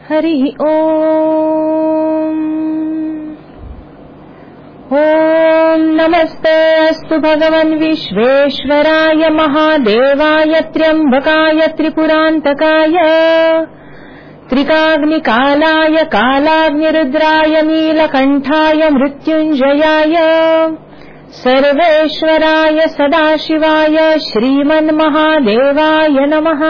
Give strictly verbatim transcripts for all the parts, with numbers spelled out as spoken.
हरि ओम. ओम नमस्ते अस्तु भगवन् विश्वेश्वराय महादेवाय त्र्यंबकाय त्रिपुरांतकाय त्रिकाग्निकालाय कालाग्निरुद्राय नीलकंठाय मृत्युंजयाय सर्वेश्वराय सदाशिवाय श्रीमन्महादेवाय नमः.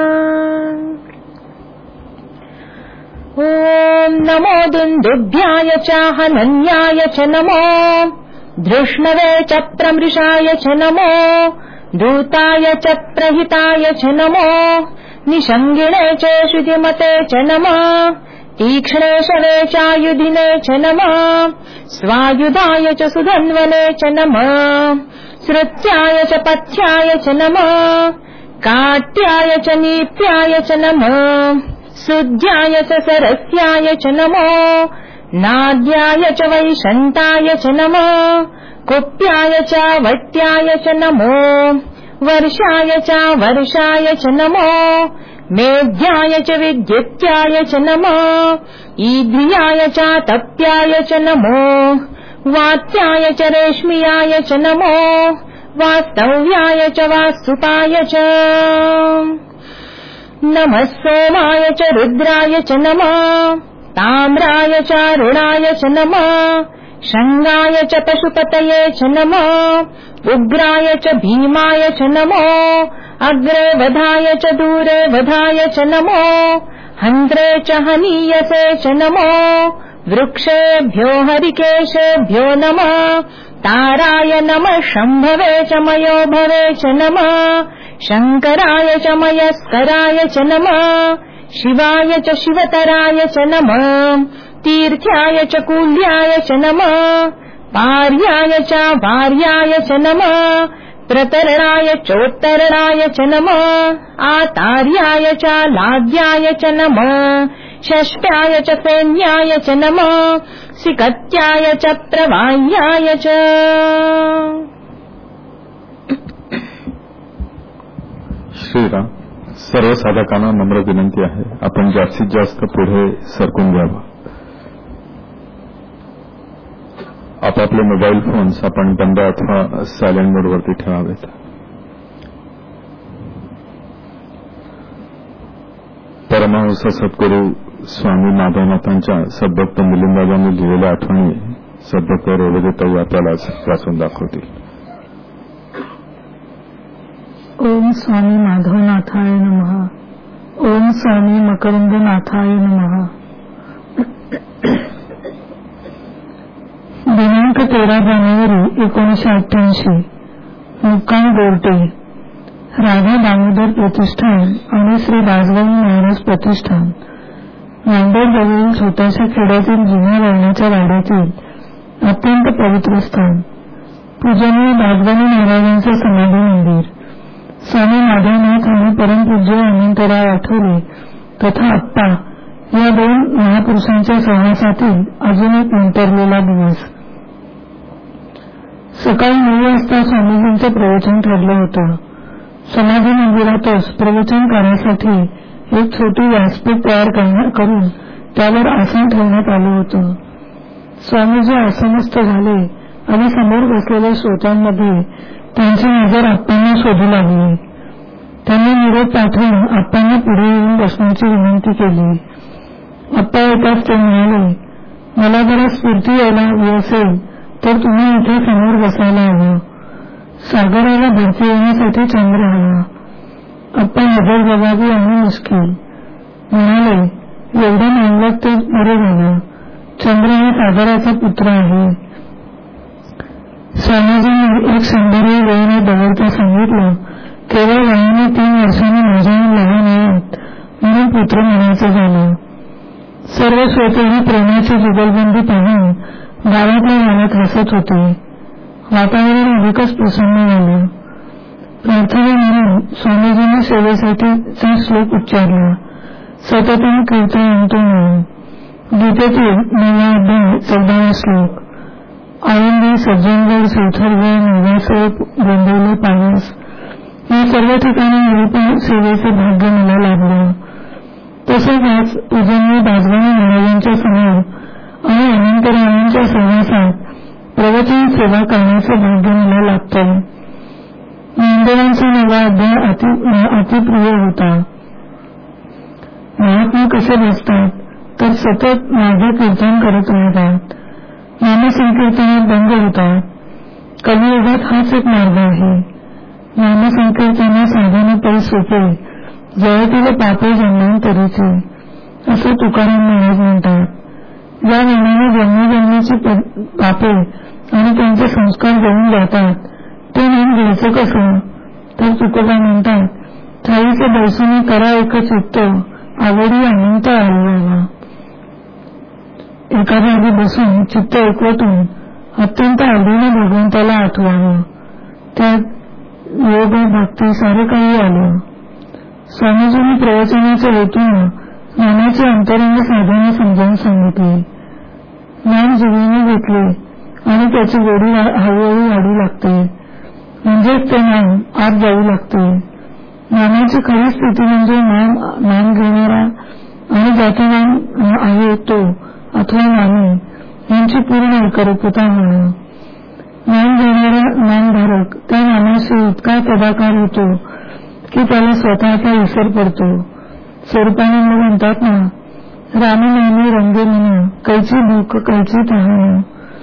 ओम नमो दुन्दुभ्याय चाहनन्याय च नमो धृष्णवे च प्रमृषाय च नमो दूताय च प्रहिताय च नमो निषङ्गिणे च श्रुतिमते च नमः तीक्ष्णे शवे चायुधिने च नमः स्वायुधाय च सुधन्वने च नमः श्रुत्याय च पथ्याय च नमः काट्याय च नीप्याय च नमः सुध्याय च सरस्याय च नमो नाद्याय च वैशन्ताय च नमः कुप्याय च वट्याय च नमो वर्षाय च वर्षाय च नमो मेध्याय च विद्युत्याय च नमः ईद्रियाय च तप्याय च नमो वात्याय च रेश्मियाय च नमो वास्तव्याय च वास्तुपाय च नमः सोमाय च रुद्राय च नमः ताम्राय च अरुणाय च नमः शंगाय च पशुपतये च नमः उग्राय च भीमाय च नमो अग्रे वधाय च दूरे वधाय च नमो हन्त्रे च हनीयसे च नमो वृक्षेभ्यो हरिकेशेभ्यो नमः ताराय नमः शम्भवे च मयोभवे च नमः शंकराय च मयस्कराय च नमः शिवाय च शिवतराय च नमः तीर्थ्याय च कूल्याय च नमः पार्याय च भार्याय च नमः प्रतरणाय चोत्तरणाय च नमः आतार्याय च लाद्याय च नमः षष्ट्याय च सैन्याय च नमः सिकत्याय च प्रवाह्याय च. श्रीराम. सर्व साधकांना नम्र विनंती आहे, आपण जास्तीत जास्त पुढे सरकून घ्यावं. आपापले मोबाईल फोन्स आपण बंद अथवा सायलेंट मोडवरती ठेवावेत. परमहंस सद्गुरू स्वामी माधवनाथांच्या सद्भक्त मिलिंदराजांनी लिहिलेल्या आठवणी सद्भक्त रेवदेताई आपल्याला वाचून दाखवतील. ओम स्वामी माधवनाथाय नमः. ओम स्वामी मकरंदनाथाय नमः. दिनांक तेरा जानेवारी एकोणीसशे अठ्ठ्याऐंशी मुक्काम गोरटे, राधा दामोदर प्रतिष्ठान आणि श्री राजवाई महाराज प्रतिष्ठान, नांदेड जवळील छोट्याशा खेड्यातील जुन्या वळणाच्या वाड्यातील अत्यंत पवित्र स्थान पूजनीय राजवाई महाराजांचे समाधी मंदिर. स्वामी माधवनाथ आणि परमपूज्य अनंतराव आठवले तथा आप्पा या दोन महापुरुषांच्या सहवासातील अजून एक नंतरलेला दिवस. सकाळी नऊ वाजता स्वामीजींचं प्रवचन ठरलं होतं. समाधी मंदिरातच प्रवचन करण्यासाठी एक छोटी व्यासपीठ तयार करून त्यावर आसन ठेवण्यात आलं होतं. स्वामीजी आसनस्थ झाले आणि समोर बसलेल्या श्रोत्यांमध्ये त्यांची नजर आप्पांना शोधू लागली. त्यांनी निरोप पाठवून आप्पांना पुढे येऊन बसण्याची विनंती केली. आप्पा येताच ते म्हणाले, मला जरा स्फूर्ती यायला हवी असेल तर तुम्ही इथे समोर बसायला हवं. सागराला भरती येण्यासाठी चंद्र हवा. आप्पा नजर जबाबी आणि मुश्किल म्हणाले, एवढं मानलं ते बरं झालं. चंद्र हा सागराचा पुत्र आहे. स्वामीजींनी एक सौंदर्य वेळेने दवडता सांगितलं, केवळ वयाने तीन वर्षांनी माझ्याहून लहान आहेत म्हणून पुत्र म्हणायचं झालं. सर्व श्रोते ही प्रेमाची जुगलबंदी पाहून गावातल्या गावात हसत होते. वातावरण अधिकच प्रसन्न झालं. प्रार्थना म्हणून स्वामीजींनी सेवेसाठीचा श्लोक उच्चारला. सततम कीर्तयंतो म्हणून गीतेतील नववा अध्याय चौदावा श्लोक. आळंदी, सज्जनगड, सैथरगड, नववासोळ, गोंदवले, पावस या सर्व ठिकाणी निरूपण सेवेचे भाग्य मला लाभलं. तो तसेच पूजनीय बाजवानी महाराजांच्या समोर आणि अनंतरायांच्या सहवासात प्रवचन सेवा करण्याचे भाग्य मला लागतं. नामदेवांचा नवा अध्याय अति अतिप्रिय होता. महात्मा कसे बसतात तर सतत माझे कीर्तन करत राहतात. नामसंकीर्तनात दंग होतात. कलियुगात हाच एक मार्ग आहे. नामसंकीर्तना साधनापरी सोपे, जळतील पापे जन्मांतरीचे असे तुकाराम महाराज म्हणतात. या नामाने जन्मजन्मीची पापे आणि त्यांचे संस्कार जळून जातात. ते नाम घ्यायचं कसं तर तुकोबा म्हणतात, ठाईचे बैसुनी करा एक चित्त, आवडी अनंत आळवावा. एका जागी बसून चित्त एकवटून अत्यंत आवडीने भगवंताला आठवावं. त्यात योग भक्ती सारे काही आलं. स्वामीजींनी प्रवचनाच्या हेतून नामाचे अंतरंग साधने समजावून सांगितले. नाम जीवाने घेतले आणि त्याची गोडी हळूहळू वाढू लागते, म्हणजेच ते नाम आत जाऊ लागते. नामाची खरी स्थिती म्हणजे नाम नाम घेणारा आणि ज्याचे नाम आहे तो अथवा नामी यांची पूर्ण एकरूपता होणं. नाम घेणारा नामधारक त्या नामाशी इतका तदाकार होतो की त्याला स्वतःचा विसर पडतो. स्वरूपानंद म्हणतात ना, रामनामी रंगे मन कैची भूक कैची तहान,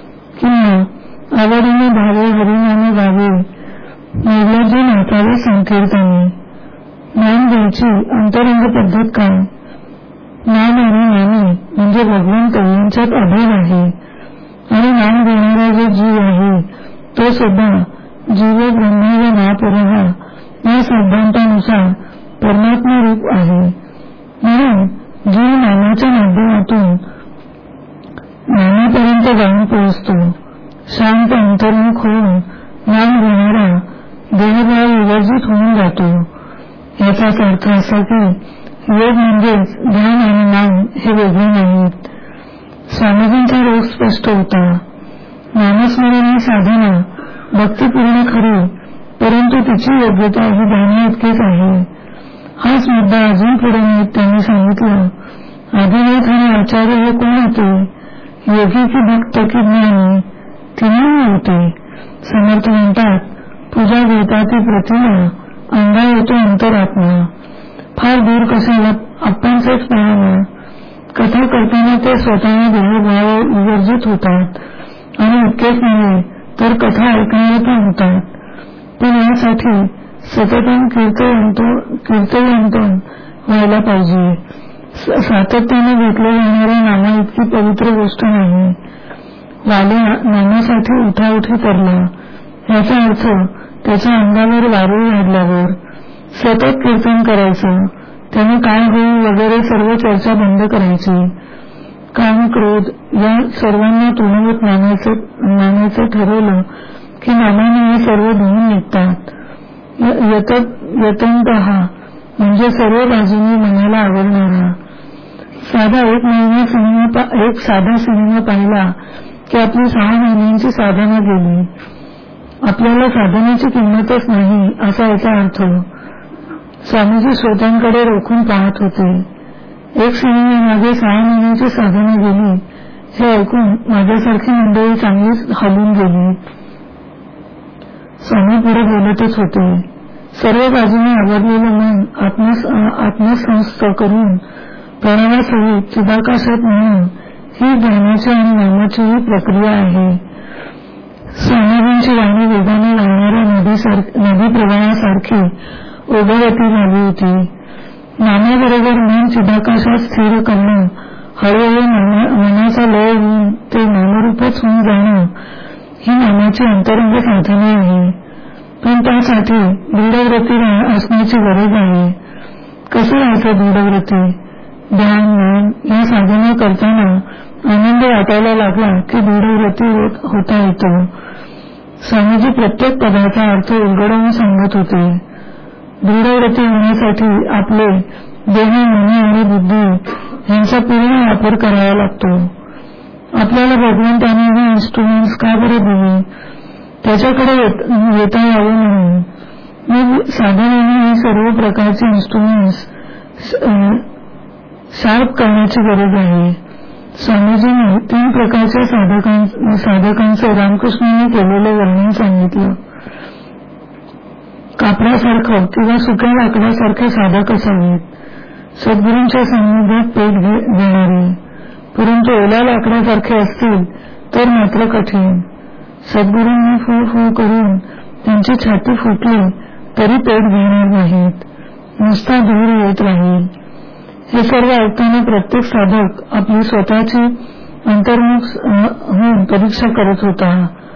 किंवा आवडीने भावे हरिनामे गावे निर्लज्ज नाचावे संकीर्तने. नाम घ्यायची अंतरंग पद्धत काय? नाम आणि नामी म्हणजे भगवंत यांच्यात अभेद आहे आणि नाम घेणारा जो जीव आहे तो सुद्धा जीव ब्रह्म व महापुरुषा या सिद्धांतानुसार परमात्मा रूप आहे. म्हणून जीव नामाच्या माध्यमातून नामापर्यंत जाऊन पोहोचतो. शांत अंतर्मुख होऊन नाम घेणारा देहभाव विवर्जित होऊन जातो. याचाच अर्थ असा की योग म्हणजेच ध्यान आणि नाम हे वेगळे नाहीत. स्वामीजींचा रोग स्पष्ट होता. नामस्मरण ही साधना भक्तीपूर्ण खरी, परंतु तिची योग्यता ही ध्याना इतकीच आहे. हाच मुद्दा अजून पुढे नेत त्यांनी सांगितलं. आदिनाथ आणि आचार्य हे कोण होते? योगी की भक्त की ज्ञानी तिन्ही होते. समर्थ म्हणतात, पूजा घेता ती प्रतिमा, अंगा येतो अंतरात्मा. फार दूर कशाला आपणच पाहणं. कथा करताना ते स्वतःने देहभाव विवर्जित होतात आणि इतकेच नव्हे तर कथा ऐकणारे पण होतात. पण यासाठी सतत कीर्तयंतन व्हायला पाहिजे. सातत्याने घेतल्या जाणाऱ्या नामा इतकी पवित्र गोष्ट नाही. वाल्या नामासाठी उठाउठी करला याचा अर्थ त्याच्या अंगावर वारूळ वाढल्यावर सतत कीर्तन करायचं, त्याने काय होईल वगैरे सर्व चर्चा बंद करायची. काम क्रोध या सर्वांना तृणवत मानायचं ठरवलं की नामाने हे सर्व धुवून निघतात. यतंतः म्हणजे सर्व बाजूंनी मनाला आवडणारा. साधा एक महिना सिनेमा एक साधा सिनेमा पाहिला की आपली सहा महिन्यांची साधना गेली. आपल्याला साधनेची किंमतच नाही असा याचा अर्थ. स्वामीजी श्रोत्यांकडे रोखून पाहत होते. एक सिनेमामागे सहा महिन्यांची साधना गेली हे ऐकून माझ्यासारखी मंडळी चांगलीच हलून गेली. स्वामी पुढे बोलतच होते. सर्व बाजूने आवरलेलं मन आत्मसंस्थ करून प्रणवासहित चिदाकाशात म्हणून ही ध्यानाची आणि नामाची ही प्रक्रिया आहे. स्वामीजींची वाणी वेगाने वाहणाऱ्या नदी प्रवाहासारखी ओघळती झाली होती. नामाबरोबर मन चिदाकाशात स्थिर करणं, हळूहळू मनाचा लय होऊन ते नामरूपच होऊन जाणं ही नामाची अंतरंग साधने आहे. पण त्यासाठी दृढव्रती असण्याची गरज आहे. कसं राहायचं दृढव्रती? ध्यान नाम या साधना करताना आनंद वाटायला लागला की दृढव्रती होता येतो. स्वामीजी प्रत्येक पदाचा अर्थ उलगडवून सांगत होते. दृढव्रती होण्यासाठी आपले देह, मन आणि बुद्धी यांचा पूर्ण वापर करावा लागतो. आपल्याला भगवंताने हे इन्स्ट्रुमेंट्स का बरे दिले? त्याच्याकडे येता यावं म्हणून. मग साधनाने ही सर्व प्रकारचे इन्स्ट्रुमेंट्स शार्प करण्याची गरज आहे. स्वामीजींनी तीन प्रकारच्या साधकां साधकांचे रामकृष्णांनी केलेले वर्णन सांगितलं. कापडासारखं किंवा सुक्या लाकडासारखे साधक असावेत. सद्गुरूंच्या सान्निध्यात पेट घेणारे, परंतु ओल्या लाकडासारखे असतील तर मात्र कठीण. सद्गुरूंनी फू फू करून त्यांची छाती फुटली तरी पेट घेणार नाहीत, नुसता धूर येत राहील. हे सर्व ऐकताना प्रत्येक साधक आपली स्वतःची अंतर्मुख होऊन परीक्षा करत होता.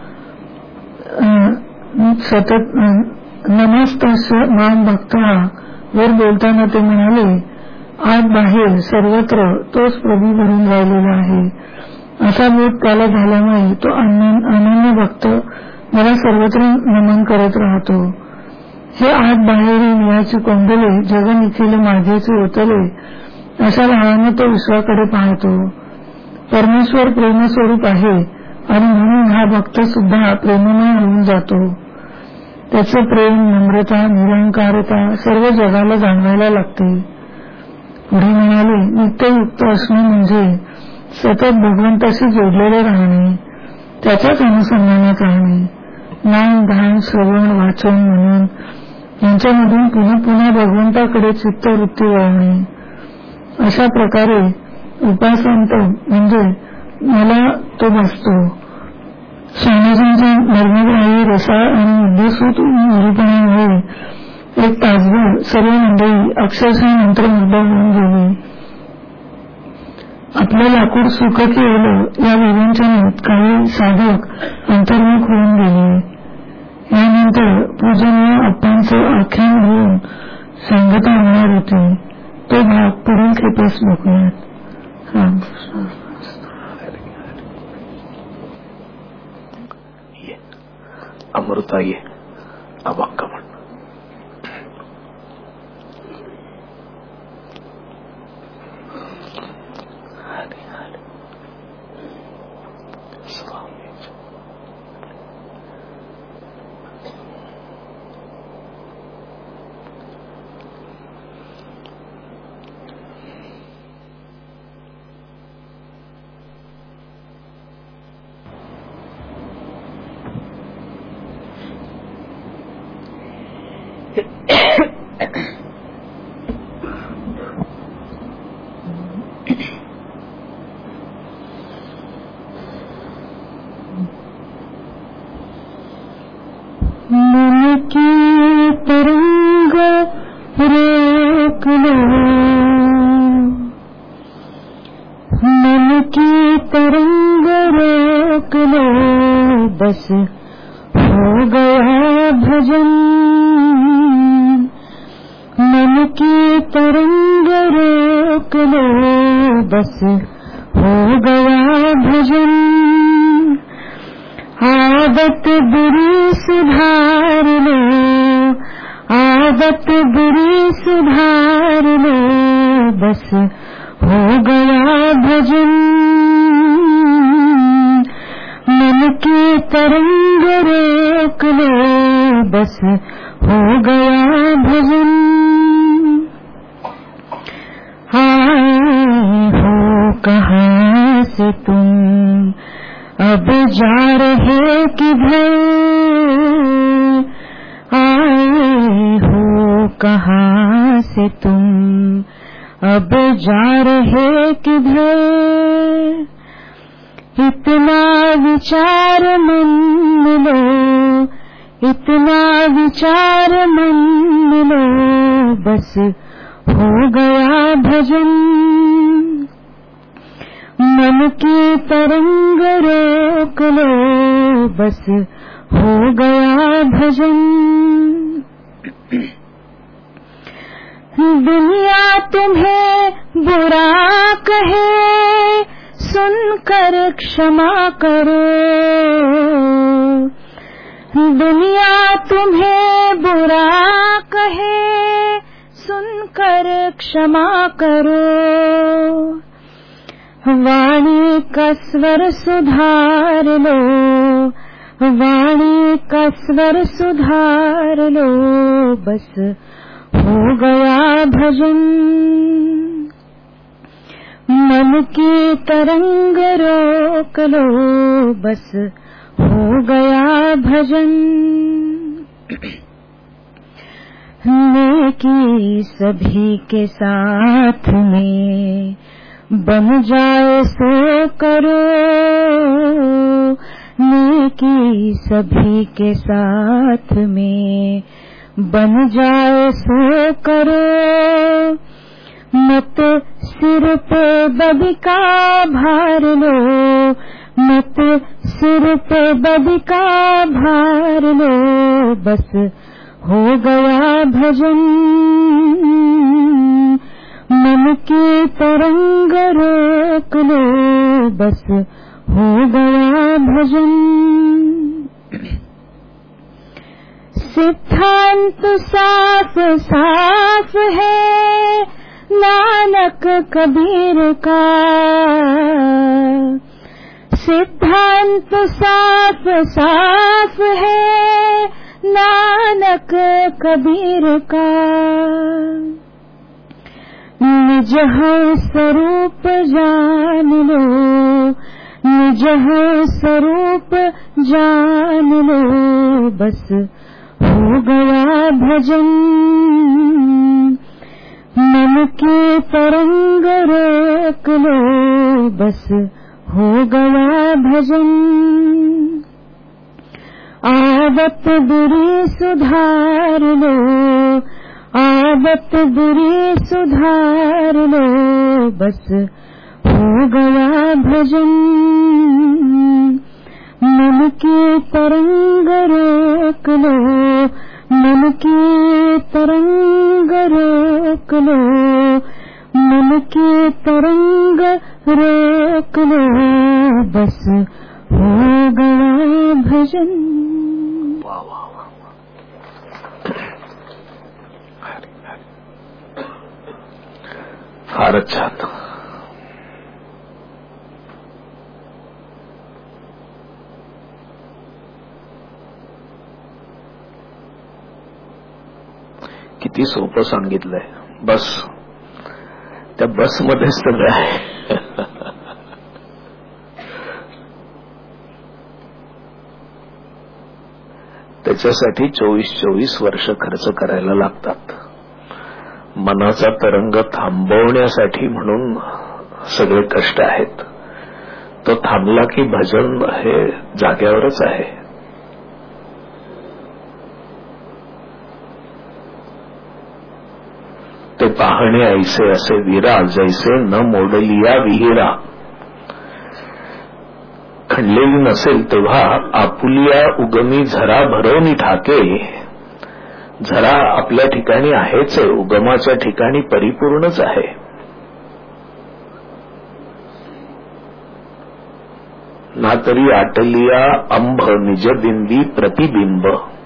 सतत नमस्तस्य माम भक्तः वर बोलताना ते म्हणाले, आत बाहेर सर्वत्र तोच प्रभू भरून राहिलेला आहे. असा बोध त्याला झाल्यामुळे तो अनन्य भक्त मला सर्वत्र नमन करत राहतो. हे आत बाहेर निळाची कोंडले जग निखिल माझेचे ओतले अशा भावाने तो विश्वाकडे पाहतो. परमेश्वर प्रेमस्वरूप आहे आणि म्हणून हा भक्त सुद्धा प्रेममय होऊन जातो. त्याचे प्रेम, नम्रता, निरंकारता सर्व जगाला जाणवायला लागते. पुढे म्हणाले, नित्ययुक्त असणे म्हणजे सतत भगवंताशी जोडलेले राहणे, त्याच्याच अनुसंधानात राहणे. ज्ञान, ध्यान, श्रवण, वाचन, म्हणून यांच्यामधून पुन्हा पुन्हा भगवंताकडे चित्तवृत्ती वळणे. अशा प्रकारे उपासंत म्हणजे मला तो बसतो. स्वामीजींच्या धर्मग्राही रसाळ आणि उद्देसूत निरूपणामुळे एक तासभर सर्व मंडळी अक्षरशः मंत्रमुग्ध होऊन गेली. आपलं लाकूड सुखं केलं या विवंचनेत काही साधक अंतर्मुख होऊन गेले. यानंतर पूजनीय अप्पांचे आख्यान होऊन सांगता होणार होते. तो भाग पुढील खेपेस बघूयात. अमृता ये अब अक्का म्हण. बस हो गया भजन, मन की तरंग रोक लो, बस हो गया भजन। आदत बुरी सुधार लो, आदत बुरी सुधार लो, बस हो गया भजन। मन की तरंग रोक लो, बस हो गया भजन। आए हो कहाँ से तुम, अब जा रहे किधर, आए हो कहाँ से तुम, अब जा रहे किधर। इतना विचार मन लो, इतना विचार मन लो, बस हो गया भजन। मन की तरंग रोक लो, बस हो गया भजन। दुनिया तुम्हें बुरा कहे, सुनकर क्षमा करो। दुनिया तुम्हें बुरा कहे, सुनकर क्षमा करो। वाणी का स्वर सुधार लो, वाणी का स्वर सुधार लो, बस हो गया भजन। मन की तरंग रोक लो बस हो गया भजन। नेकी सभी के साथ में बन जाए सो करो, नेकी सभी के साथ में बन जाए सो करो। मत सिर पे बदी का भार लो, मत सिर पे बदी का भार लो बस हो गया भजन। मन की तरंग रोक लो बस हो गया भजन। सिद्धांत साफ साफ है नानक कबीर का, सिद्धांत साफ साफ है नानक कबीर का। निज है स्वरूप जान लो, निज है स्वरूप जान लो बस हो गया भजन। मन की तरंग रोक लो बस हो गया भजन। आदत बुरी सुधार लो, आदत बुरी सुधार लो बस हो गया भजन। मन की तरंग रोक लो, मन की तरंग रोक लो, मन की तरंग रोक लो बस हो गया भजन। वाह वाह वाह, फारच छान. किती सोपं सांगितलंय. बस त्या बस मध्येच सगळं आहे. त्याच्यासाठी चोवीस चोवीस वर्ष खर्च करायला लागतात. मनाचा तरंग थांबवण्यासाठी म्हणून सगळे कष्ट आहेत. तो थांबला की भजन हे जाग्यावरच आहे. ते पाहणे ऐसे असे वीरा, जैसे न मोडलिया विहिरा. खणलेली नसेल तेव्हा आपुलिया उगमी झरा भरवणी ठाके. झरा आपल्या ठिकाणी आहेच, उगमाच्या ठिकाणी परिपूर्णच आहे. ना तरी आटलिया अंभ निजबिंबी प्रतिबिंब.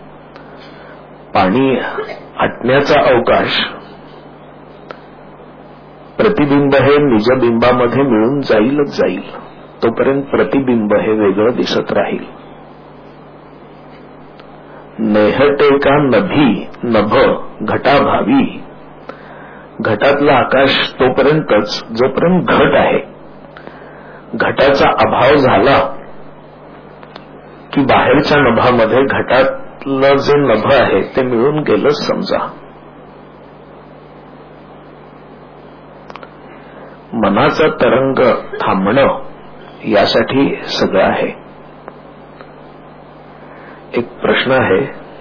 पाणी आटण्याचा अवकाश, प्रतिबिंब हे निजबिंबामध्ये मिळून जाईलच जाईल. तोपर्यंत प्रतिबिंब हे वेगळं दिसत राहील. नेहटे का नभी नभ घटाभावी. घटातला आकाश तोपर्यंतच जोपर्यंत घट आहे. घटाचा अभाव झाला की बाहेरच्या नभामध्ये घटातलं जे नभ आहे ते मिळून गेलंच समजा. मनाचा तरंग थांबणं यासाठी सगळं आहे. एक प्रश्न आहे,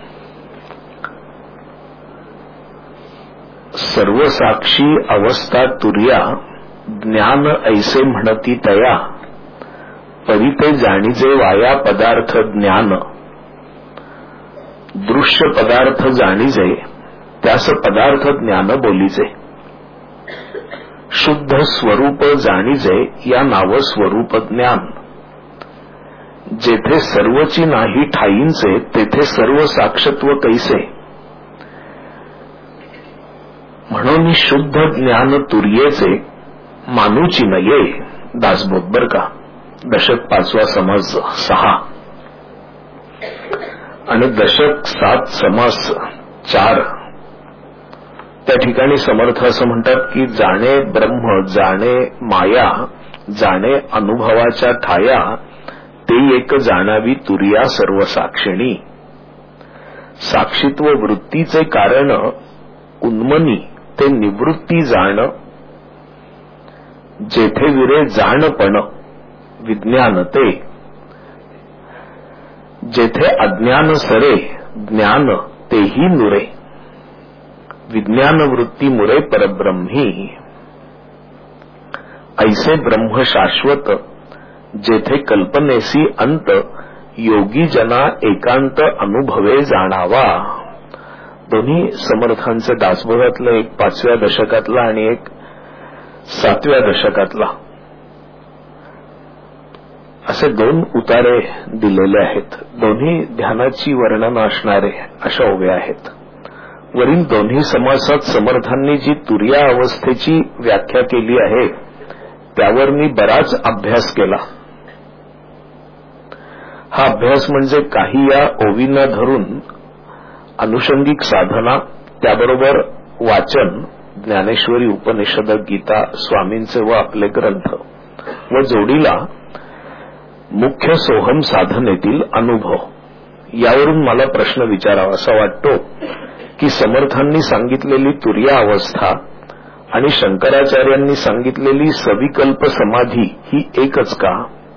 सर्वसाक्षी अवस्था तुर्या ज्ञान ऐसे म्हणती तया. पविते जाणीजे वाया पदार्थ ज्ञान. दृश्य पदार्थ जाणीजे त्यास पदार्थ ज्ञान बोलीजे. शुद्ध स्वरूप जाणीजे या नाव स्वरूप ज्ञान. जेथे सर्वची नाही ठाईंचे तेथे सर्व साक्षत्व कैसे. म्हणून शुद्ध ज्ञान तुर्येचे मानूची नये. दासबोध बर का. दशक पाचवा समास सहा आणि दशक सात समास चार त्या ठिकाणी समर्थ असं म्हणतात की जाणे ब्रह्म, जाणे माया, जाणे अनुभवाच्या ठाया, ते एक जाणावी तुर्या सर्व साक्षिणी. साक्षीत्व वृत्तीचे कारण उन्मनी, ते निवृत्ती जाण. जेथे विरे जाणपण विज्ञान ते, जेथे अज्ञान सरे ज्ञान तेही नुरे. विज्ञान वृत्ती मुरे परब्रह्मी. ऐसे ब्रह्म शाश्वत जेथे कल्पनेसी अंत, योगी जना एकांत अनुभवे जाणावा. दोन्ही समर्थांचे दासबोधातलं, एक पाचव्या दशकातला आणि एक सातव्या दशकातला, असे दोन उतारे दिलेले आहेत. दोन्ही ध्यानाची वर्णन असणारे अशा ओव्या आहेत. वरील दोन्ही समासात समर्थांनी जी तुर्या अवस्थेची व्याख्या केली आहे त्यावर मी बराच अभ्यास केला. हा अभ्यास म्हणजे काही या ओवींना धरून अनुषंगिक साधना, त्याबरोबर वाचन, ज्ञानेश्वरी, उपनिषद, गीता, स्वामींचे व आपले ग्रंथ, व जोडीला मुख्य सोहम साधनेतील अनुभव. यावरून मला प्रश्न विचारावासा वाटतो की समर्थांनी सांगितलेली तुर्या अवस्था आणि शंकराचार्यांनी सांगितलेली सविकल्प समाधी ही एकच का?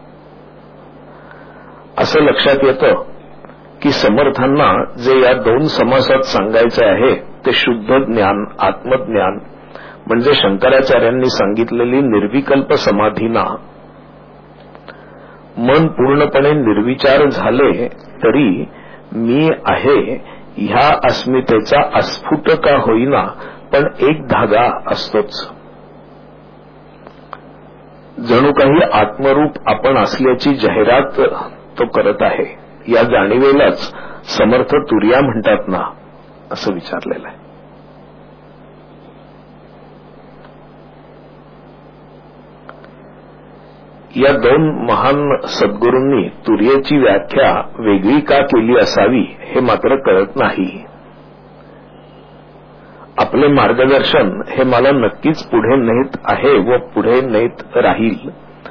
असं लक्षात येतं की समर्थांना जे या दोन समासात सांगायचे आहे ते शुद्ध ज्ञान, आत्मज्ञान, म्हणजे शंकराचार्यांनी सांगितलेली निर्विकल्प समाधीना मन पूर्णपणे निर्विचार झाले तरी मी आहे ह्या अस्मितेचा अस्फुट का होईना पण एक धागा असतोच. जणू काही आत्मरूप आपण असल्याची जाहिरात तो करत आहे. या जाणीवेलाच समर्थ तुर्या म्हणतात ना, असं विचारलेलं आहे. या दोन महान सद्गुरूंनी तुर्येची व्याख्या वेगळी का केली असावी हे मात्र कळत नाही. आपले मार्गदर्शन हे मला नक्कीच पुढे नेत आहे व पुढे नेत राहील.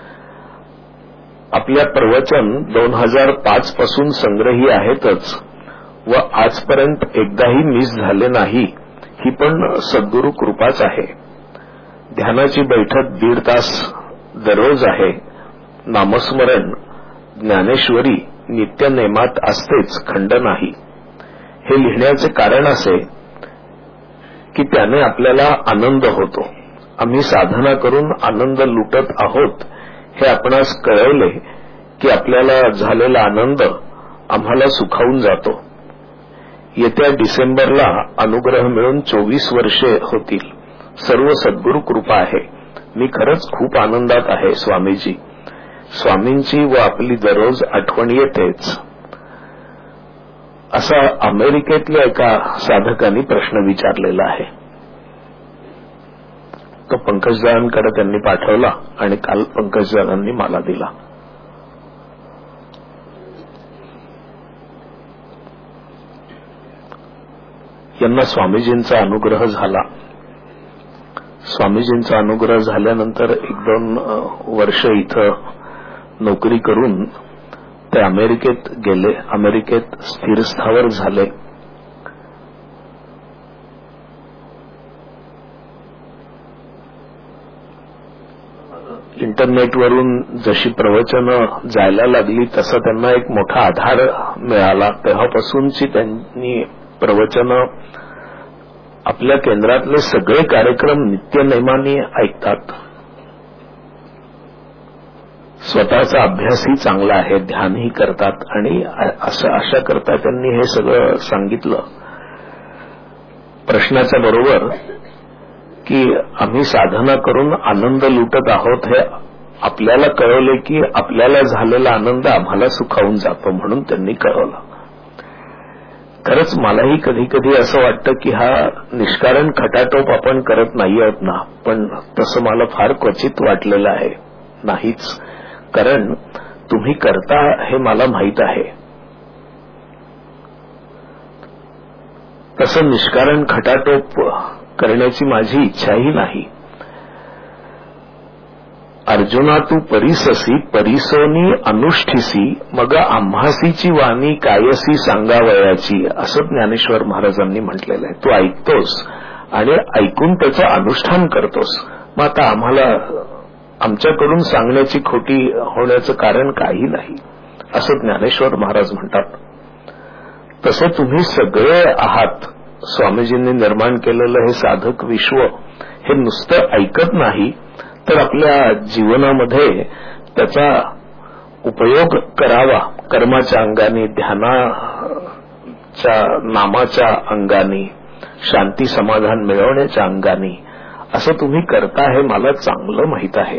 आपल्या प्रवचन दोन हजार पाच पासून संग्रही आहेतच व आजपर्यंत एकदाही मिस झाले नाही, ही पण सद्गुरू कृपाच आहे. ध्यानाची बैठक दीड तास दररोज आहे. नामस्मरण, ज्ञानेश्वरी नित्यनेमात असतेच, खंड नाही. हे लिहिण्याचे कारण असे की त्याने आपल्याला आनंद होतो. आम्ही साधना करून आनंद लुटत आहोत हे आपणास कळवले की आपल्याला झालेला आनंद आम्हाला सुखावून जातो. येत्या डिसेंबरला अनुग्रह मिळून चोवीस वर्षे होतील. सर्व सद्गुरू कृपा आहे. मी खरंच खूप आनंदात आहे स्वामीजी. स्वामींची व आपली दररोज आठवण येतेच. असा अमेरिकेतल्या एका साधकांनी प्रश्न विचारलेला आहे. तो पंकजदारांकडे त्यांनी पाठवला आणि काल पंकजदारांनी मला दिला. यांना स्वामीजींचा अनुग्रह झाला. स्वामीजींचा अनुग्रह झाल्यानंतर एक दोन वर्ष इथं नोकरी करून ते अमेरिकेत गेले. अमेरिकेत स्थिरस्थावर झाले. इंटरनेटवरून जशी प्रवचनं जायला लागली तसा त्यांना एक मोठा आधार मिळाला. तेव्हापासूनची त्यांनी प्रवचनं आपल्या केंद्रातले सगळे कार्यक्रम नित्यनेमाने ऐकतात. स्वतःचा अभ्यासही चांगला आहे, ध्यानही करतात आणि असं आशा करता त्यांनी हे सगळं सांगितलं. प्रश्नाच्या बरोबर की आम्ही साधना करून आनंद लुटत आहोत हे आपल्याला कळवले की आपल्याला झालेला आनंद आम्हाला सुखावून जातो म्हणून त्यांनी कळवलं. खरंच मलाही कधी कधी असं वाटतं की हा निष्कारण खटाटोप आपण करत नाही आहोत ना, पण तसं मला फार क्वचित वाटलेलं आहे. नाहीच, कारण तुम्ही करता हे मला माहीत आहे. तसं निष्कारण खटाटोप करण्याची माझी इच्छाही नाही. अर्जुना तू परीससी परीसोनी अनुष्ठिसी मग आम्हासीची वाणी कायसी सांगावयाची, असं ज्ञानेश्वर महाराजांनी म्हटलेलं आहे. तू ऐकतोस आणि ऐकून त्याचं अनुष्ठान करतोस. मग आता आम्हाला आमच्याकडून सांगण्याची खोटी होण्याचं कारण काही नाही, असं ज्ञानेश्वर महाराज म्हणतात. तसे तुम्ही सगळे आहात. स्वामीजींनी निर्माण केलेलं हे साधक विश्व हे नुसतं ऐकत नाही, तर आपल्या जीवनामध्ये त्याचा उपयोग करावा. कर्माच्या अंगाने, ध्यानाच्या, नामाच्या अंगाने, शांती समाधान मिळवण्याच्या अंगाने असं तुम्ही करता हे मला चांगलं माहीत आहे.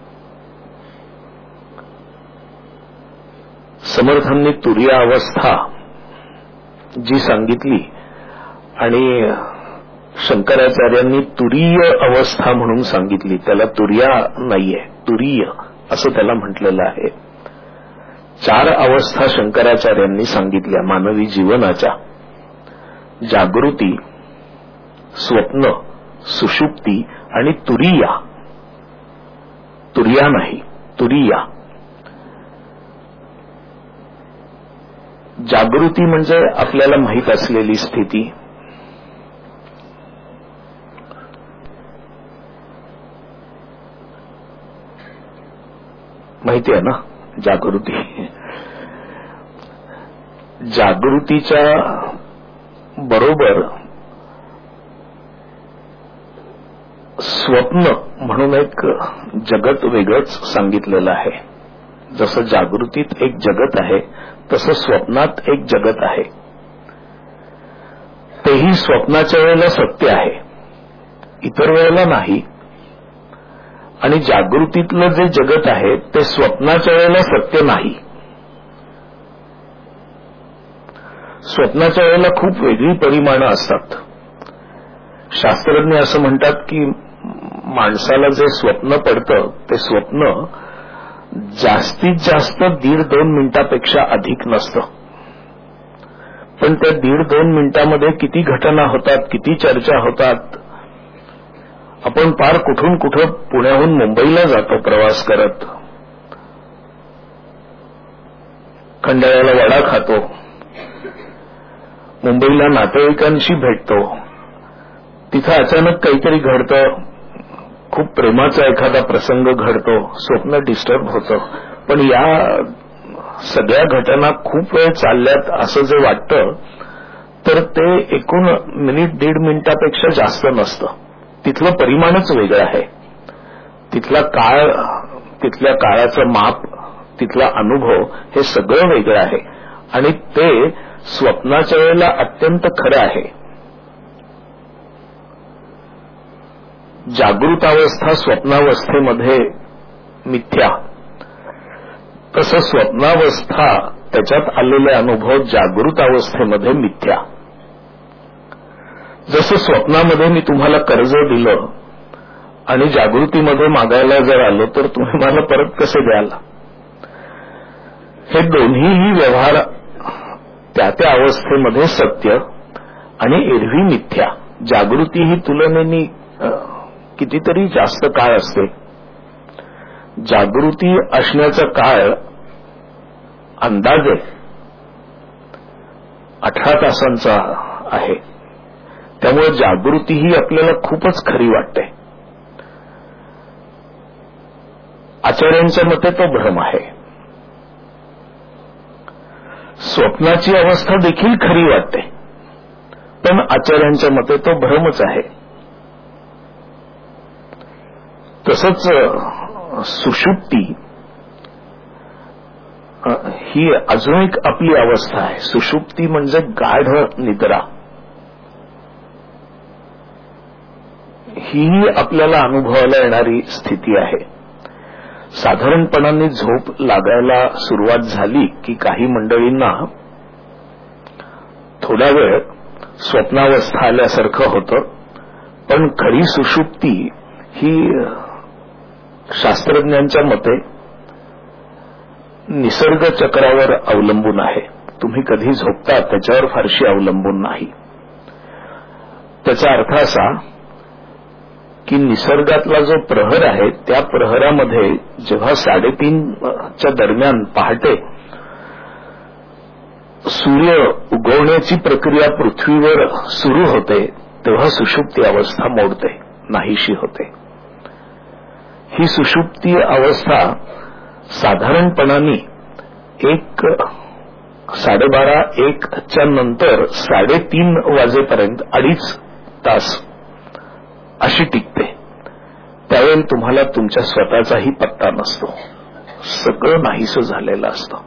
समर्थांनी तुरीय अवस्था जी सांगितली आणि शंकराचार्यांनी तुरीय अवस्था म्हणून सांगितली. त्याला तुर्या नाहीये, तुरीय असं त्याला म्हटलेलं आहे. चार अवस्था शंकराचार्यांनी सांगितल्या मानवी जीवनाच्या: जागृती, स्वप्न, सुषुप्ती आणि तुरिया. तुर्या नाही, तुरिया. जागृती म्हणजे आपल्याला माहीत असलेली स्थिती. माहिती आहे ना जागृती. जागृतीच्या बरोबर स्वप्न म्हणून एक जगत वेगळंच सांगितलेलं आहे. जसं जागृतीत एक जगत आहे तसं स्वप्नात एक जगत आहे. तेही स्वप्नाच्या वेळेला सत्य आहे, इतर वेळेला नाही. आणि जागृतीतलं जे जगत आहे ते स्वप्नाच्या वेळेला सत्य नाही. स्वप्नाच्या वेळेला खूप वेगळी परिमाणं असतात. शास्त्रज्ञ असं म्हणतात की माणसाला जे स्वप्न पडतं ते स्वप्न जास्तीत जास्त दीड दोन मिनिटापेक्षा अधिक नसतं. पण त्या दीड दोन मिनिटामध्ये किती घटना होतात, किती चर्चा होतात. आपण पार कुठून कुठं पुण्याहून मुंबईला जातो प्रवास करत, खंडाळ्याला वडा खातो, मुंबईला नातेवाईकांशी भेटतो, तिथं अचानक काहीतरी घडतं, खूप प्रेमाचा एखादा प्रसंग घडतो, स्वप्न डिस्टर्ब होतं. पण या सगळ्या घटना खूप वेळ चालल्यात असं जे वाटतं तर ते एकूण मिनिट दीड मिनिटापेक्षा जास्त नसतं. तिथलं परिमाणच वेगळं आहे. तिथला काळ, तिथल्या काळाचं माप, तिथला अनुभव हे सगळं वेगळं आहे आणि ते स्वप्नाच्या वेळेला अत्यंत खरं आहे. जागृतावस्था स्वप्नावस्थेमध्ये मिथ्या, तसं स्वप्नावस्था त्याच्यात आलेले अनुभव जागृतावस्थेमध्ये मिथ्या. जसं स्वप्नामध्ये मी तुम्हाला कर्ज दिलं आणि जागृतीमध्ये मागायला जर आलो तर तुम्ही मला परत कसे द्याल? हे दोन्हीही व्यवहार त्या त्या अवस्थेमध्ये सत्य आणि एरवी मिथ्या. जागृती ही तुलनेने कितीतरी जास्त काळ असते. जागृती असण्याचा काळ अंदाजे अठरा तासांचा आहे. त्यामुळे जागृती ही आपल्याला खूपच खरी वाटते. आचार्यांच्या मते तो भ्रम आहे. स्वप्नाची अवस्था देखील खरी वाटते, पण आचार्यांच्या मते तो भ्रमच आहे. तसंच सुषुप्ती ही अजून एक आपली अवस्था आहे. सुषुप्ती म्हणजे गाढ निद्रा. ही आपल्याला अनुभवायला येणारी स्थिती आहे. साधारणपणाने झोप लागायला सुरुवात झाली की काही मंडळींना थोडा वेळ स्वप्नावस्था आल्यासारखं होतं, पण खरी सुषुप्ती ही शास्त्रज्ञांच्या मते निसर्ग चक्रावर अवलंबून आहे. तुम्ही कधी झोपता त्याच्यावर फारशी अवलंबून नाही. त्याचा अर्थ असा की निसर्गातला जो प्रहर आहे त्या प्रहरामध्ये जेव्हा साडेतीनच्या दरम्यान पहाटे सूर्य उगवण्याची प्रक्रिया पृथ्वीवर सुरू होते तेव्हा सुषुप्ती अवस्था मोडते, नाहीशी होते. ही सुषुप्ती अवस्था साधारणपणाने एक साडेबारा एकच्या नंतर साडेतीन वाजेपर्यंत अडीच तास अशी टिकते. त्यावेळी तुम्हाला तुमच्या स्वतःचाही पत्ता नसतो, सगळं नाहीसं झालेलं असतं.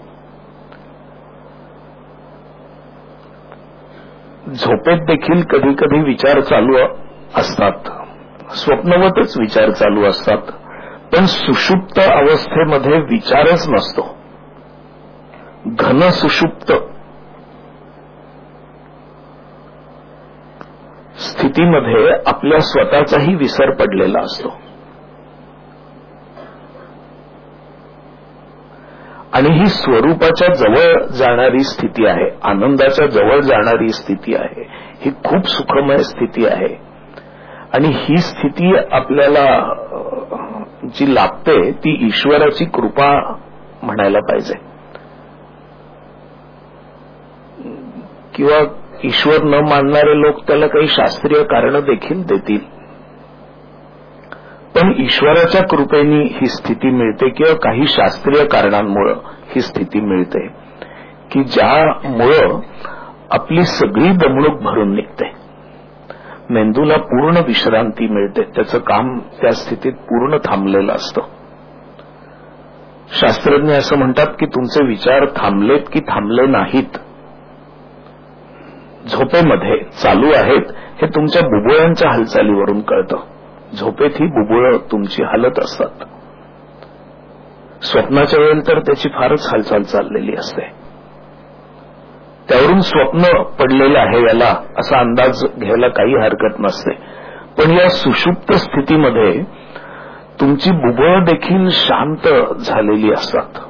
झोपेत देखील कधी कधी विचार चालू असतात, स्वप्नवतच विचार चालू असतात, पण सुषुप्त अवस्थेमध्ये विचारच नसतो. घन सुषुप्त स्थितीमध्ये आपल्या स्वतःचाही विसर पडलेला असतो आणि ही स्वरूपाच्या जवळ जाणारी स्थिती आहे, आनंदाच्या जवळ जाणारी स्थिती आहे. ही खूप सुखमय स्थिती आहे आणि ही स्थिती आपल्याला जी लाभते ती ईश्वराची कृपा म्हणायला पाहिजे, किंवा ईश्वर न मानणारे लोक त्याला काही शास्त्रीय कारणं देखील देतील. पण ईश्वराच्या कृपेने ही स्थिती मिळते किंवा काही शास्त्रीय कारणांमुळे ही स्थिती मिळते की ज्यामुळं आपली सगळी दमणूक भरून निघते, मेंदूला पूर्ण विश्रांती मिळते, त्याचं काम त्या स्थितीत पूर्ण थांबलेलं असतं. शास्त्रज्ञ असं म्हणतात की तुमचे विचार थांबलेत की थांबले नाहीत, झोपेमध्ये चालू आहेत हे तुमच्या बुबुळांच्या हालचालीवरून कळतं. झोपेत ही बुबुळं तुमची हालत असतात, स्वप्नाच्या वेळेला तर त्याची फारच हालचाल चाललेली असते. त्यावरून स्वप्न पडलेलं आहे याला असा अंदाज घ्यायला काही हरकत नसते. पण या सुषुप्त स्थितीमध्ये तुमची बुबुळं देखील शांत झालेली असतात.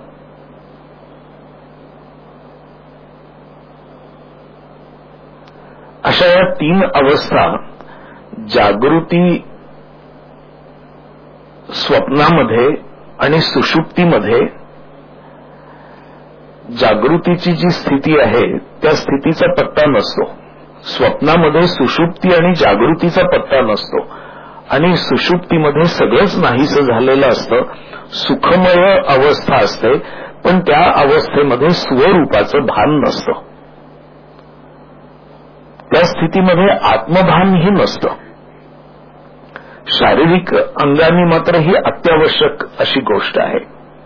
अशा या तीन अवस्था जागृती स्वप्नामध्ये आणि सुषुप्तीमध्ये, जागृतीची जी स्थिती आहे त्या स्थितीचा पत्ता नसतो, स्वप्नामध्ये सुषुप्ती आणि जागृतीचा पत्ता नसतो आणि सुषुप्तीमध्ये सगळंच नाहीसं झालेलं असतं. सुखमय अवस्था असते पण त्या अवस्थेमध्ये स्वरूपाचं भान नसतं, त्या स्थितीमध्ये आत्मभानही नसतं. शारीरिक अंगाने मात्र ही अत्यावश्यक अशी गोष्ट आहे.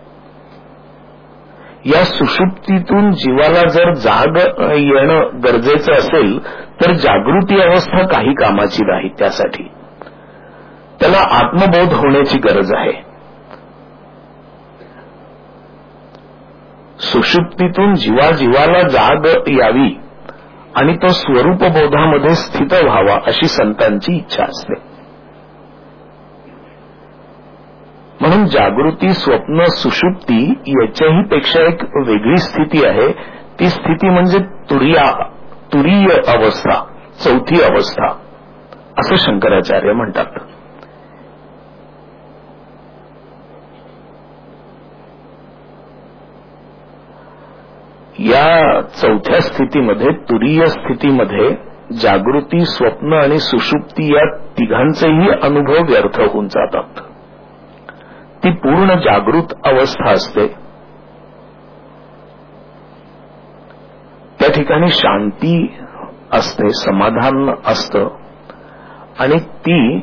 या सुषुप्तीतून जीवाला जर जाग येणं गरजेचं असेल तर जागृती अवस्था काही कामाची नाही. त्यासाठी त्याला आत्मबोध होण्याची गरज आहे. सुषुप्तीतून जीवा जीवाला जाग यावी आणि तो स्वरूपबोधामध्ये स्थित व्हावा अशी संतांची इच्छा असते. म्हणून जागृती, स्वप्न, सुषुप्ती याच्याही पेक्षा एक वेगळी स्थिती आहे. ती स्थिती म्हणजे तुरिया तुरीय अवस्था, चौथी अवस्था असं शंकराचार्य म्हणतात. या चौथ्या स्थितीमध्ये, तुरीय स्थितीमध्ये जागृती, स्वप्न आणि सुषुप्ती या तिघांचेही अनुभव व्यर्थ होऊन जातात. ती पूर्ण जागृत अवस्था असते. त्या ठिकाणी शांती असते, समाधान असतं आणि ती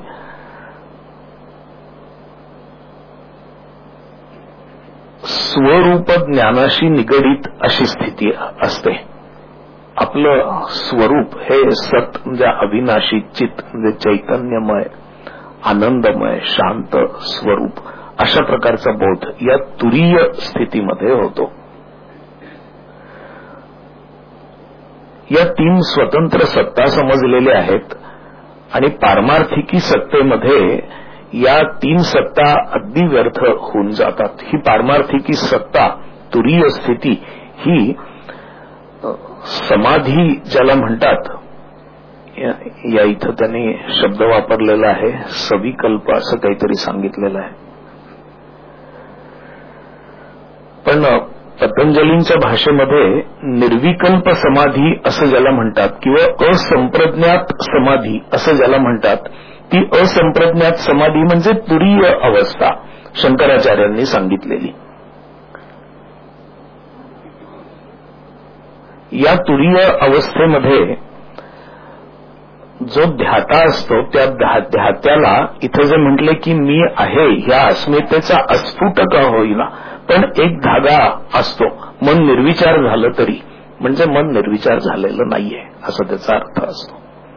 स्वरूप ज्ञानाशी निगडीत अशी स्थिती असते. आपलं स्वरूप हे सत म्हणजे अविनाशी, चित म्हणजे चैतन्यमय, आनंदमय, शांत स्वरूप, अशा प्रकारचा बोध या तुरीय स्थितीमध्ये होतो. या तीन स्वतंत्र सत्ता समजलेल्या आहेत आणि पारमार्थिकी सत्तेमध्ये या तीन सत्ता अगदी व्यर्थ होऊन जातात. ही पारमार्थिकी सत्ता, तुरीय स्थिती, ही समाधी ज्याला म्हणतात, या इथं त्यांनी शब्द वापरलेला आहे, सविकल्प असं काहीतरी सांगितलेलं आहे. पण पतंजलींच्या भाषेमध्ये निर्विकल्प समाधी असं ज्याला म्हणतात किंवा असंप्रज्ञात समाधी असं ज्याला म्हणतात, ती असंप्रज्ञात समाधी म्हणजे तुरीय अवस्था शंकराचार्यांनी सांगितलेली. या तुरीय अवस्थेमध्ये जो ध्याता असतो त्या ध्यात्याला इथं जे म्हटले की मी आहे ह्या अस्मितेचा अस्फुट का होईना पण एक धागा असतो. मन निर्विचार झालं तरी म्हणजे मन निर्विचार झालेलं नाहीये असा त्याचा अर्थ असतो.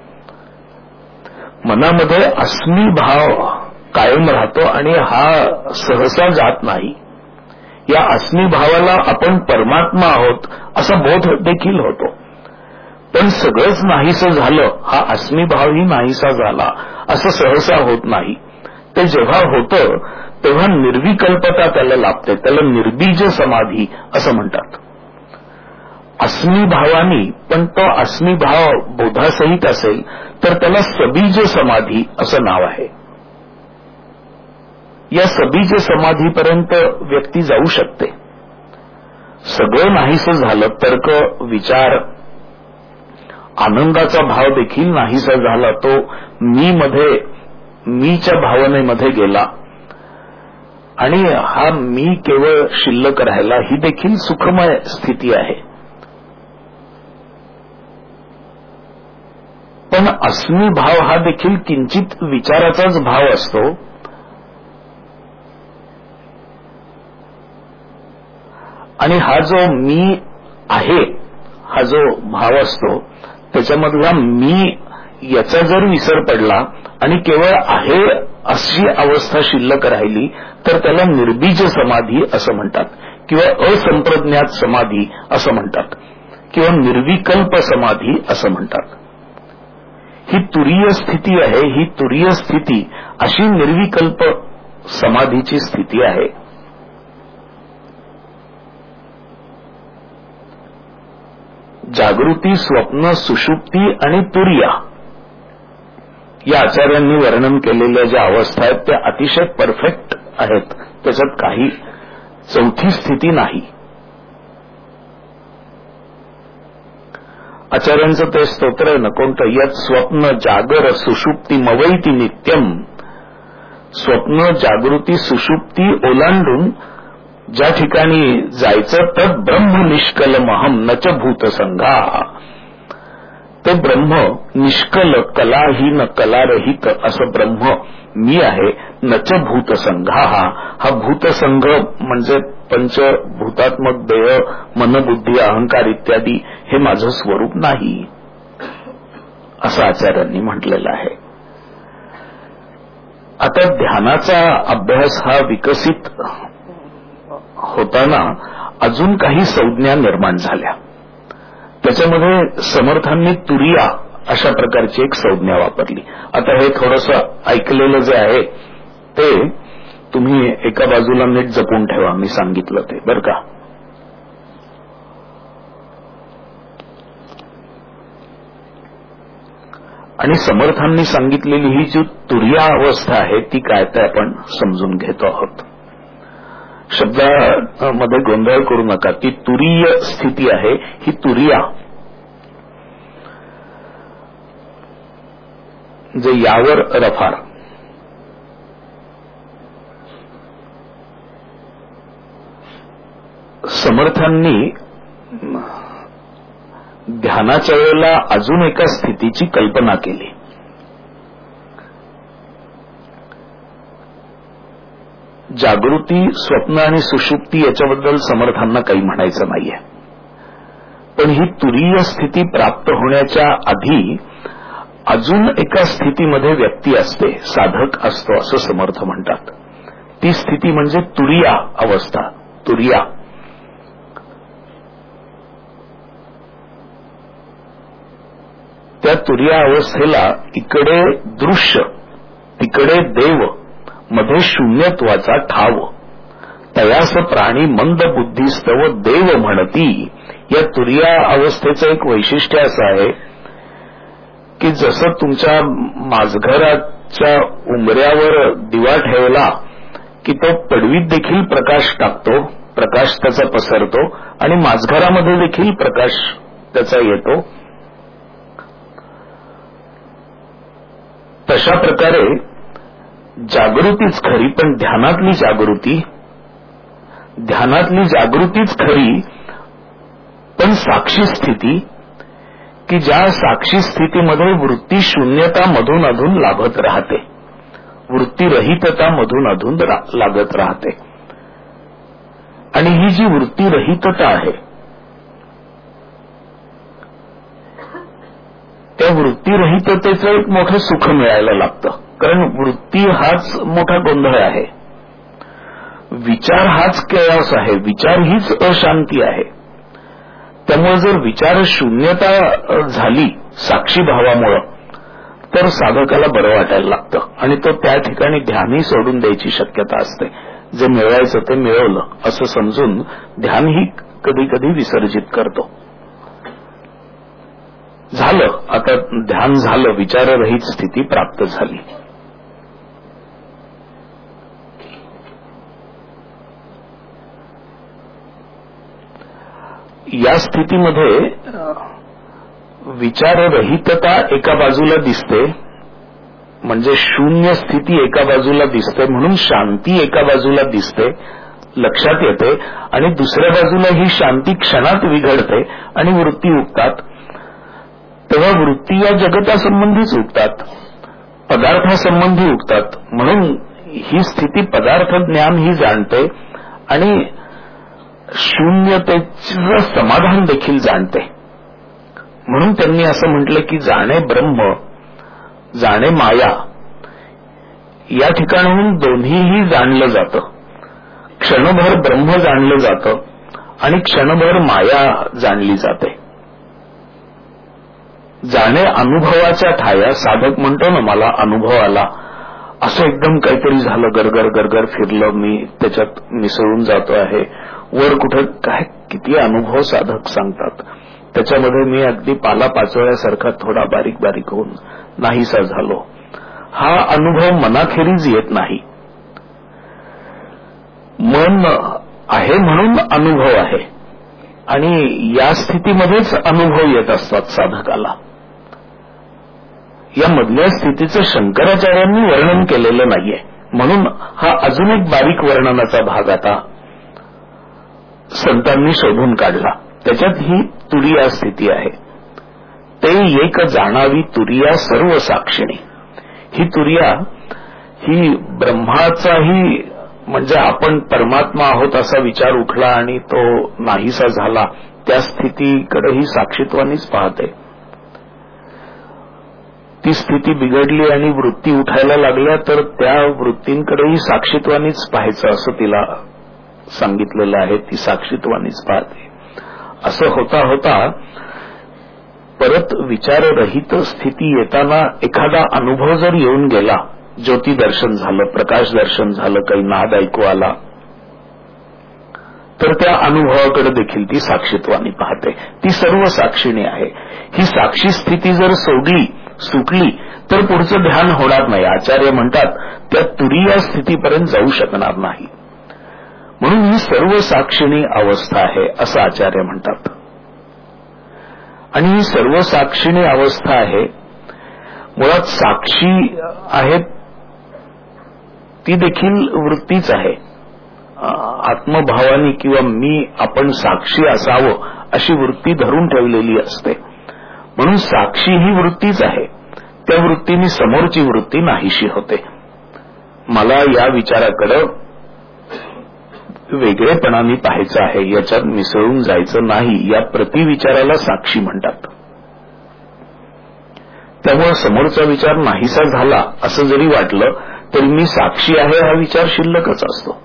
मनामध्ये अस्मी भाव कायम राहतो आणि हा सहसा जात नाही. या अस्मी भावाला आपण परमात्मा आहोत असा बोध देखील होतो. पण सगळंच नाहीसं झालं, हा अस्मी भावही नाहीसा झाला असं सहसा होत नाही. ते जेव्हा होतं तेव्हा निर्विकल्पता त्याला लाभते, त्याला निर्बीज समाधी असं म्हणतात. अस्मी भावानी पण तो अस्मी भाव बोधासहित असेल तर त्याला सबीज समाधी असं नाव आहे. या सबीज समाधीपर्यंत व्यक्ती जाऊ शकते. सगळं नाहीसं झालं, तर्क विचार आनंदाचा भाव देखील नाहीसा झाला, तो मी मध्ये मीच्या भावनेमध्ये गेला आणि हा मी केवळ शिल्लक राहिला, ही देखील सुखमय स्थिती आहे. पण अस्मी भाव हा देखील किंचित विचाराचाच भाव असतो. आणि हा जो मी आहे हा जो भाव असतो त्याच्यामधला मी याचा जर विसर पडला आणि केवळ आहे अशी अवस्था शिल्लक राहिली तर त्याला निर्बीज समाधी असं म्हणतात किंवा असंप्रज्ञात समाधी असं म्हणतात किंवा निर्विकल्प समाधी असं म्हणतात. ही तुरीय स्थिती आहे. ही तुरीय स्थिती अशी निर्विकल्प समाधीची स्थिती आहे. जागृती, स्वप्न, सुषुप्ती आणि तुरिया या आचार्यांनी वर्णन केलेल्या ज्या अवस्था आहेत त्या अतिशय परफेक्ट आहेत. त्याच्यात काही चौथी स्थिती नाही. आचार्यांचं ते स्तोत्र आहे ना कोणतं, यत स्वप्न जागर सुषुप्ती मवैती नित्यम. स्वप्न, जागृती, सुषुप्ती ओलांडून ज्या ठिकाणी जायचं तर ब्रह्म निष्कलमहम नच भूतसंघा. ते ब्रह्म निष्कल, कलाहीन, कलारहित असं ब्रह्म मी आहे. नच भूतसंघा, हा भूतसंघ म्हणजे पंचभूतात्मक देह, मनबुद्धी, अहंकार इत्यादी हे माझं स्वरूप नाही असं आचार्यांनी म्हटलेलं आहे. आता ध्यानाचा अभ्यास हा विकसित होताना अजून काही संज्ञा निर्माण झाल्या. त्याच्यामध्ये समर्थांनी तुरिया अशा प्रकारची एक संज्ञा वापरली. आता हे थोडंसं ऐकलेलं जे आहे ते तुम्ही एका बाजूला नीट जपून ठेवा, मी सांगितलं ते बरं का. आणि समर्थांनी सांगितलेली ही जी तुरिया अवस्था आहे ती काय ते आपण समजून घेतो आहोत. शब्दामध्ये गोंधळ करू नका. ती तुरीय स्थिती आहे. ही तुरिया जे यावर रफार, समर्थांनी ध्यानाच्या वेळेला अजून एका स्थितीची कल्पना केली. जागृती, स्वप्न आणि सुषुप्ती याच्याबद्दल समर्थांना काही म्हणायचं नाहीये. पण ही तुरीय स्थिती प्राप्त होण्याच्या आधी अजून एका स्थितीमध्ये व्यक्ती असते, साधक असतो असं समर्थ म्हणतात. ती स्थिती म्हणजे तुरिया अवस्था. तुरिया त्या तुरिया अवस्थेला इकडे दृश्य तिकडे देव मध्ये शून्यत्वाचा ठाव. तयास प्राणी मंद बुद्धिस्तव देव म्हणती. या तुरिया अवस्थेचं एक वैशिष्ट्य असं आहे की जसं तुमच्या माझघराच्या उंबऱ्यावर दिवा ठेवला की तो पडवीत देखील प्रकाश टाकतो, प्रकाश त्याचा पसरतो आणि माझघरामध्ये देखील प्रकाश त्याचा येतो, तशा प्रकारे जागृतीच खरी, पण ध्यानातली जागृती ध्यानातली जागृतीच खरी, पण साक्षी स्थिती, की ज्या साक्षी स्थितीमध्ये वृत्ती शून्यता मधून अधून लाभत राहते, वृत्तीरहितता मधून अधून लागत राहते. आणि ही जी वृत्तीरहितता आहे त्या वृत्तीरहिततेचं एक मोठं सुख मिळायला लागतं. कारण वृत्ती हाच मोठा गोंधळ आहे, विचार हाच केओस आहे, विचार हीच अशांती आहे. त्यामुळे जर विचार शून्यता झाली साक्षी भावामुळं तर साधकाला बरं वाटायला लागतं आणि तो त्या ठिकाणी ध्यानही सोडून द्यायची शक्यता असते. जे मिळवायचं ते मिळवलं असं समजून ध्यानही कधी कधी विसर्जित करतो. झालं, आता ध्यान झालं, विचाररहित स्थिती प्राप्त झाली. या स्थितीमध्ये विचाररहितता एका बाजूला दिसते, म्हणजे शून्य स्थिती एका बाजूला दिसते, म्हणून शांती एका बाजूला दिसते, लक्षात येते, आणि दुसऱ्या बाजूला ही शांती क्षणात विघडते आणि वृत्ती उठतात. तेव्हा वृत्ती या जगतासंबंधीच उठतात, पदार्थासंबंधी उठतात. म्हणून ही स्थिती पदार्थ ज्ञान ही जाणते आणि शून्यतेचं समाधान देखील जाणते. म्हणून त्यांनी असं म्हटलं की जाणे ब्रह्म, जाणे माया, या ठिकाणाहून दोन्हीही जाणलं जातं. क्षणभर ब्रह्म जाणलं जातं आणि क्षणभर माया जाणली जाते. जाणे अनुभवाच्या ठाया, साधक म्हणतो ना मला अनुभव आला, असं एकदम काहीतरी झालं, गरगर गरगर फिरलं मी, त्याच्यात मिसळून जातो आहे, वर कुठं काय किती अनुभव साधक सांगतात, त्याच्यामध्ये मी अगदी पाला पाचोळ्यासारखा थोडा बारीक बारीक होऊन नाहीसा झालो. हा अनुभव मनाखेरीज येत नाही. मन आहे म्हणून अनुभव आहे आणि या स्थितीमध्येच अनुभव येत असतात साधकाला. या मधल्या स्थितीचं शंकराचार्यांनी वर्णन केलेलं नाहीये, म्हणून हा अजून एक बारीक वर्णनाचा भाग आता संतांनी शोधून काढला. त्याच्यात ही तुरिया स्थिती आहे. ते एक जाणावी तुरिया सर्व साक्षिणी. ही तुरिया ही ब्रह्माचाही, म्हणजे आपण परमात्मा आहोत असा विचार उठला आणि तो नाहीसा झाला, त्या स्थितीकडेही साक्षीत्वानीच पाहते. ती स्थिती बिघडली आणि वृत्ती उठायला लागल्या तर त्या वृत्तींकडेही साक्षीत्वानीच पाहायचं असं तिला सांगितलेलं आहे. ती साक्षीत्वानीच पाहते. असं होता होता परत विचाररहित स्थिती येताना एखादा अनुभव जर येऊन गेला, ज्योती दर्शन झालं, प्रकाश दर्शन झालं, काही नाद ऐकू आला, तर त्या अनुभवाकडे देखील ती साक्षीत्वानी पाहते. ती सर्व साक्षीणी आहे. ही साक्षी स्थिती जर सोडली, सुटली तर पुढचं ध्यान होणार नाही. आचार्य म्हणतात त्या तुरिया स्थितीपर्यंत जाऊ शकणार नाही. म्हणून ही सर्व साक्षिणी अवस्था आहे असं आचार्य म्हणतात. आणि ही सर्व साक्षिणी अवस्था आहे, मुळात साक्षी आहे ती देखील वृत्तीच आहे. आत्मभावानी किंवा मी आपण साक्षी असावं अशी वृत्ती धरून ठेवलेली असते. म्हणून साक्षी ही वृत्तीच आहे. त्या वृत्तीने समोरची वृत्ती नाहीशी होते. मला या विचाराकडे वेगळेपणाने पाहायचं आहे, याच्यात मिसळून जायचं नाही, या प्रतिविचाराला साक्षी म्हणतात. त्यामुळे समोरचा विचार नाहीसा झाला असं जरी वाटलं तरी मी साक्षी आहे हा विचार शिल्लकच असतो.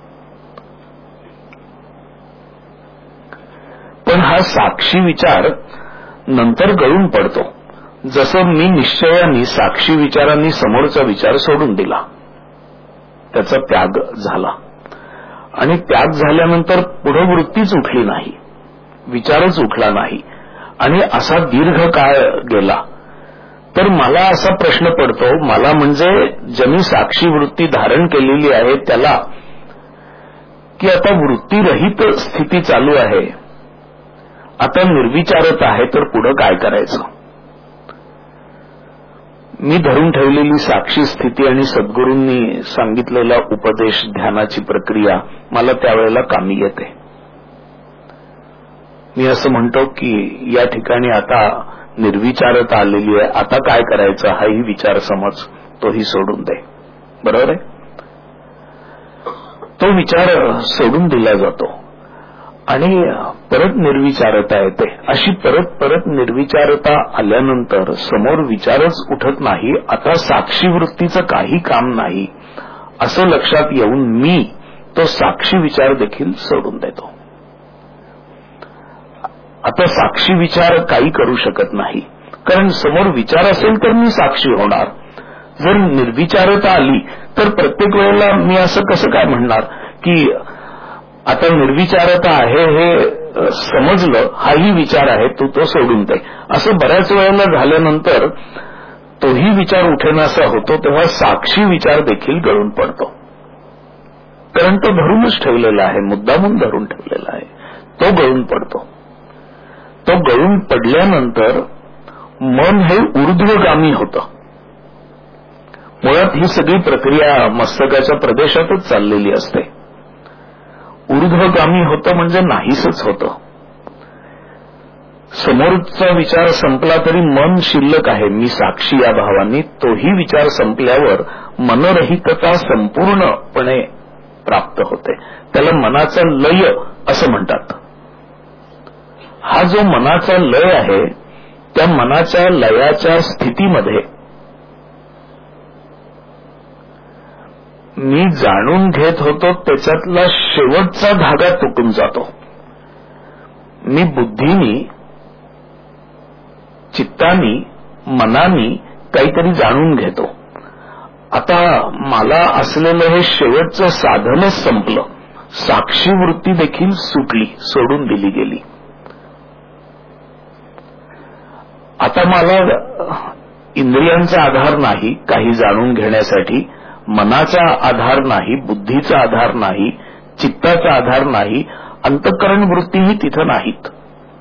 पण हा साक्षी विचार नंतर गळून पडतो. जसं मी निश्चयाने साक्षी विचारांनी समोरचा विचार सोडून दिला, त्याचा त्याग झाला आणि त्याग झाल्यानंतर पुढे वृत्तीच उठली नाही, विचारच उठला नाही आणि असा दीर्घ काळ गेला. तर मला असा प्रश्न पडतो, मला म्हणजे ज्यांनी साक्षी वृत्ती धारण केलेली आहे त्याला, की आता वृत्तीरहित स्थिती चालू आहे, आता निर्विचारता आहे, तर पुढं काय करायचं? मी धरून ठेवलेली साक्षी स्थिती आणि सद्गुरूंनी सांगितलेला उपदेश, ध्यानाची प्रक्रिया मला त्यावेळेला कामी येते. मी असं म्हणतो की या ठिकाणी आता निर्विचारता आलेली आहे, आता काय करायचं हाही विचार समज तोही सोडून दे. बरोबर आहे? तो विचार सोडून दिला जातो आणि परत निर्विचारता येते. अशी परत परत निर्विचारता आल्यानंतर समोर विचारच उठत नाही, आता साक्षी वृत्तीचं काही काम नाही असं लक्षात येऊन मी तो साक्षी विचार देखील सोडून देतो. आता साक्षी विचार काही करू शकत नाही, कारण समोर विचार असेल तर मी साक्षी होणार. जर निर्विचारता आली तर प्रत्येक वेळेला मी असं कसं काय म्हणणार की आता निर्विचारता आहे हे समजलं, हाही विचार आहे, तू तो सोडून दे. असं बऱ्याच वेळेला झाल्यानंतर तोही विचार उठेनासा होतो, तेव्हा साक्षी विचार देखील गळून पडतो. कारण तो धरूनच ठेवलेला आहे, मुद्दामून धरून ठेवलेला आहे, तो गळून पडतो. तो गळून पडल्यानंतर मन हे ऊर्ध्वगामी होतं. मुळात ही सगळी प्रक्रिया मस्तकाच्या प्रदेशातच चाललेली असते. ऊर्ध्वगामी होतं म्हणजे नाहीसच होतं. समोरचा विचार संपला तरी मन शिल्लक आहे, मी साक्षी या भावानी. तोही विचार संपल्यावर मनरहितता संपूर्णपणे प्राप्त होते. त्याला मनाचा लय असं म्हणतात. हा जो मनाचा लय आहे, त्या मनाच्या लयाच्या स्थितीमध्ये मी जाणून घेत होतो त्याच्यातला शेवटचा धागा तुटून जातो. मी बुद्धीनी, चित्तानी, मनानी काहीतरी जाणून घेतो. आता मला असलेलं हे शेवटचं साधनच संपलं, साक्षी वृत्ती देखील सुटली, सोडून दिली गेली. आता मला इंद्रियांचा आधार नाही काही जाणून घेण्यासाठी, मनाचा आधार नाही, बुद्धीचा आधार नाही, चित्ताचा आधार नाही, अंतःकरण वृत्तीही तिथं नाहीत.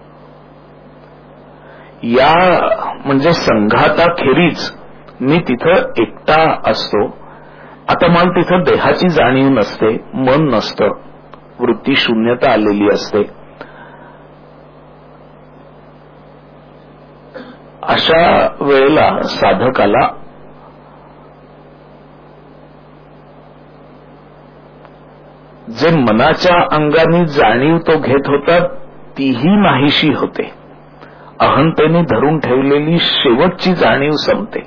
या म्हणजे संघाताखेरीज मी तिथं एकटा असतो. आता मला तिथं देहाची जाणीव नसते, मन नसतं, वृत्ती शून्यता आलेली असते. अशा वेळेला साधकाला जे मनाच्या अंगाने जाणीव तो घेत होता तीही नाहीशी होते. अहंतेने धरून ठेवलेली शेवटची जाणीव संपते.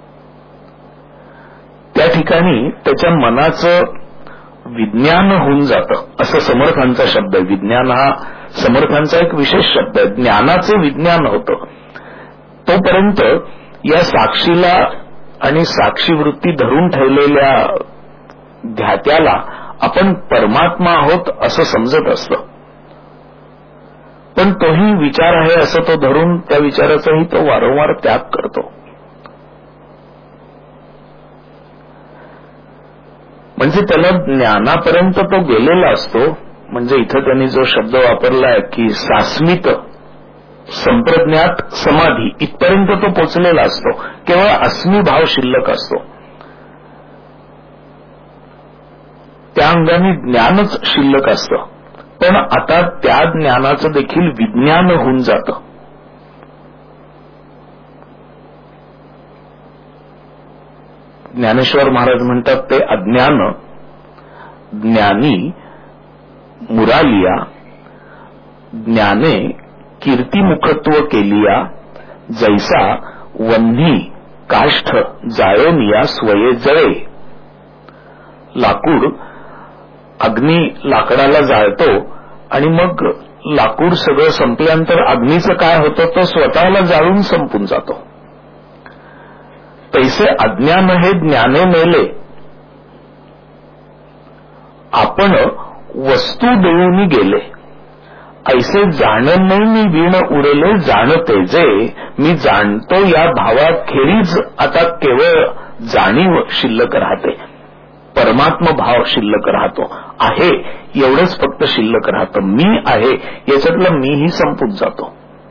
त्या ठिकाणी त्याच्या मनाचं विज्ञान होऊन जातं, असं समर्थांचा शब्द आहे. विज्ञान हा समर्थांचा एक विशेष शब्द आहे. ज्ञानाचे विज्ञान होतं. तोपर्यंत या साक्षीला आणि साक्षी वृत्ती धरून ठेवलेल्या ध्यात्याला आपण परमात्मा आहोत असं समजत असतं. पण तोही विचार आहे असं तो धरून त्या विचाराचाही तो वारंवार त्याग करतो. म्हणजे त्याला ज्ञानापर्यंत तो गेलेला असतो. म्हणजे इथं त्यांनी जो शब्द वापरलाय की सास्मित संप्रज्ञात समाधी, इथपर्यंत तो पोचलेला असतो. केवळ अस्मी भाव शिल्लक असतो. त्या अंगाने ज्ञानच शिल्लक असतं. पण आता त्या ज्ञानाचं देखील विज्ञान होऊन जातं. ज्ञानेश्वर महाराज म्हणतात ते अज्ञान ज्ञानी मुरालिया, ज्ञाने कीर्तिमुखत्व केलिया, जैसा वन्ही काष्ठ जाळोनिया स्वये जळे. लाकूड अग्नी लाकडाला जाळतो आणि मग लाकूड सगळं संपल्यानंतर अग्नीचं काय होतं, तो स्वतःला जाळून संपून जातो. तैसे अज्ञान हे ज्ञाने मेले. आपण वस्तू देऊनी गेले. ऐसे जाणं नाही मी वीण उरले जाणते जे, मी जाणतो या भावाखेरीज आता केवळ जाणीव शिल्लक राहते, परमात्म भाव शिल्लक राहतो, आहे एवढंच फक्त शिल्लक राहतं. मी आहे याच्यातलं मीही संपून जातो.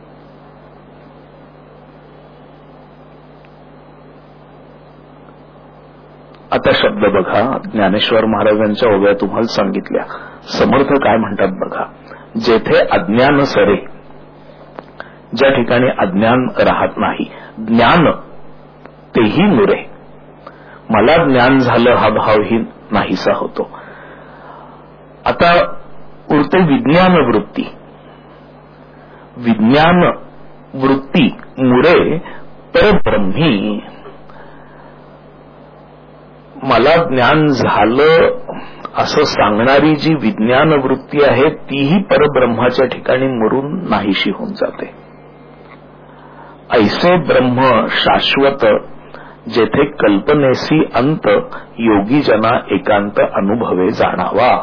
आता शब्द बघा, ज्ञानेश्वर महाराजांच्या ओव्या तुम्हाला सांगितल्या. समर्थ काय म्हणतात बघा, जेथे अज्ञान सरे, ज्या ठिकाणी अज्ञान राहत नाही, ज्ञान तेही मुरे, मला ज्ञान झालं हा भावही नाहीसा होतो. आता उरते विज्ञान वृत्ती. विज्ञान वृत्ती मुरे परब्रह्मी, मला ज्ञान झालं असं सांगणारी जी विज्ञान वृत्ती आहे तीही परब्रह्माच्या ठिकाणी मुरून नाहीशी होऊन जाते. ऐसे ब्रह्म शाश्वत जेथे कल्पनेसी अंत, योगी जना एकांत अनुभवे जाणावा.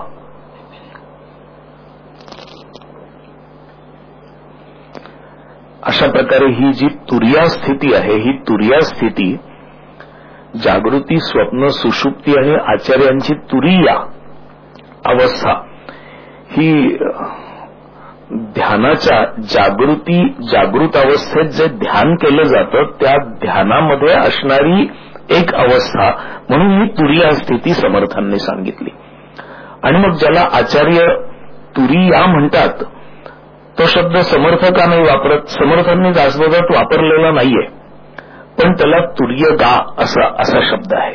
अशा प्रकारे ही जी तुर्या स्थिती आहे, ही तुर्या स्थिती जागृती, स्वप्न, सुषुप्ती आणि आचार्यांची तुरीया अवस्था ही ध्यानाच्या जागृती जागृत अवस्थेत जे ध्यान केलं जातं त्या ध्यानामध्ये असणारी एक अवस्था म्हणून ही तुरीया स्थिती समर्थांनी सांगितली. आणि मग ज्याला आचार्य तुरीया म्हणतात तो शब्द समर्थ का नाही वापरत? समर्थांनी दासबोधात वापरलेला नाहीये, पण त्याला तुर्य गा असा असा शब्द आहे.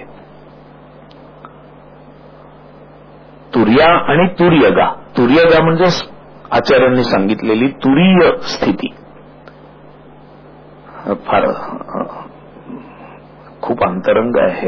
तुर्या आणि तुर्यगा. तुर्यगा म्हणजे आचार्यांनी सांगितलेली तुरीय स्थिती. फार खूप अंतरंग आहे.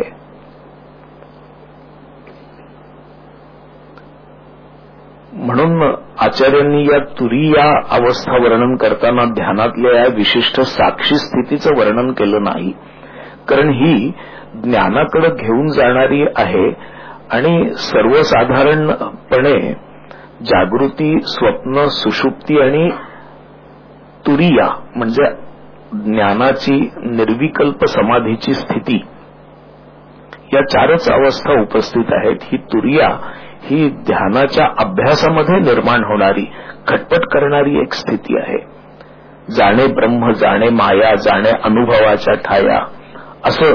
म्हणून आचार्यांनी या तुरीया अवस्था वर्णन करताना ध्यानातल्या या विशिष्ट साक्षी स्थितीचं वर्णन केलं नाही, कारण ही ज्ञानाकडे घेऊन जाणारी आहे आणि सर्वसाधारणपणे जागृती, स्वप्न, सुषुप्ती आणि तुरीया म्हणजे ज्ञानाची निर्विकल्प समाधीची स्थिती या चारच अवस्था उपस्थित आहेत. ही तुरीया ही ध्यानाच्या अभ्यासामध्ये निर्माण होणारी, खटपट करणारी एक स्थिती आहे. जाणे ब्रह्म, जाणे माया, जाणे अनुभवाच्या ठाया, असं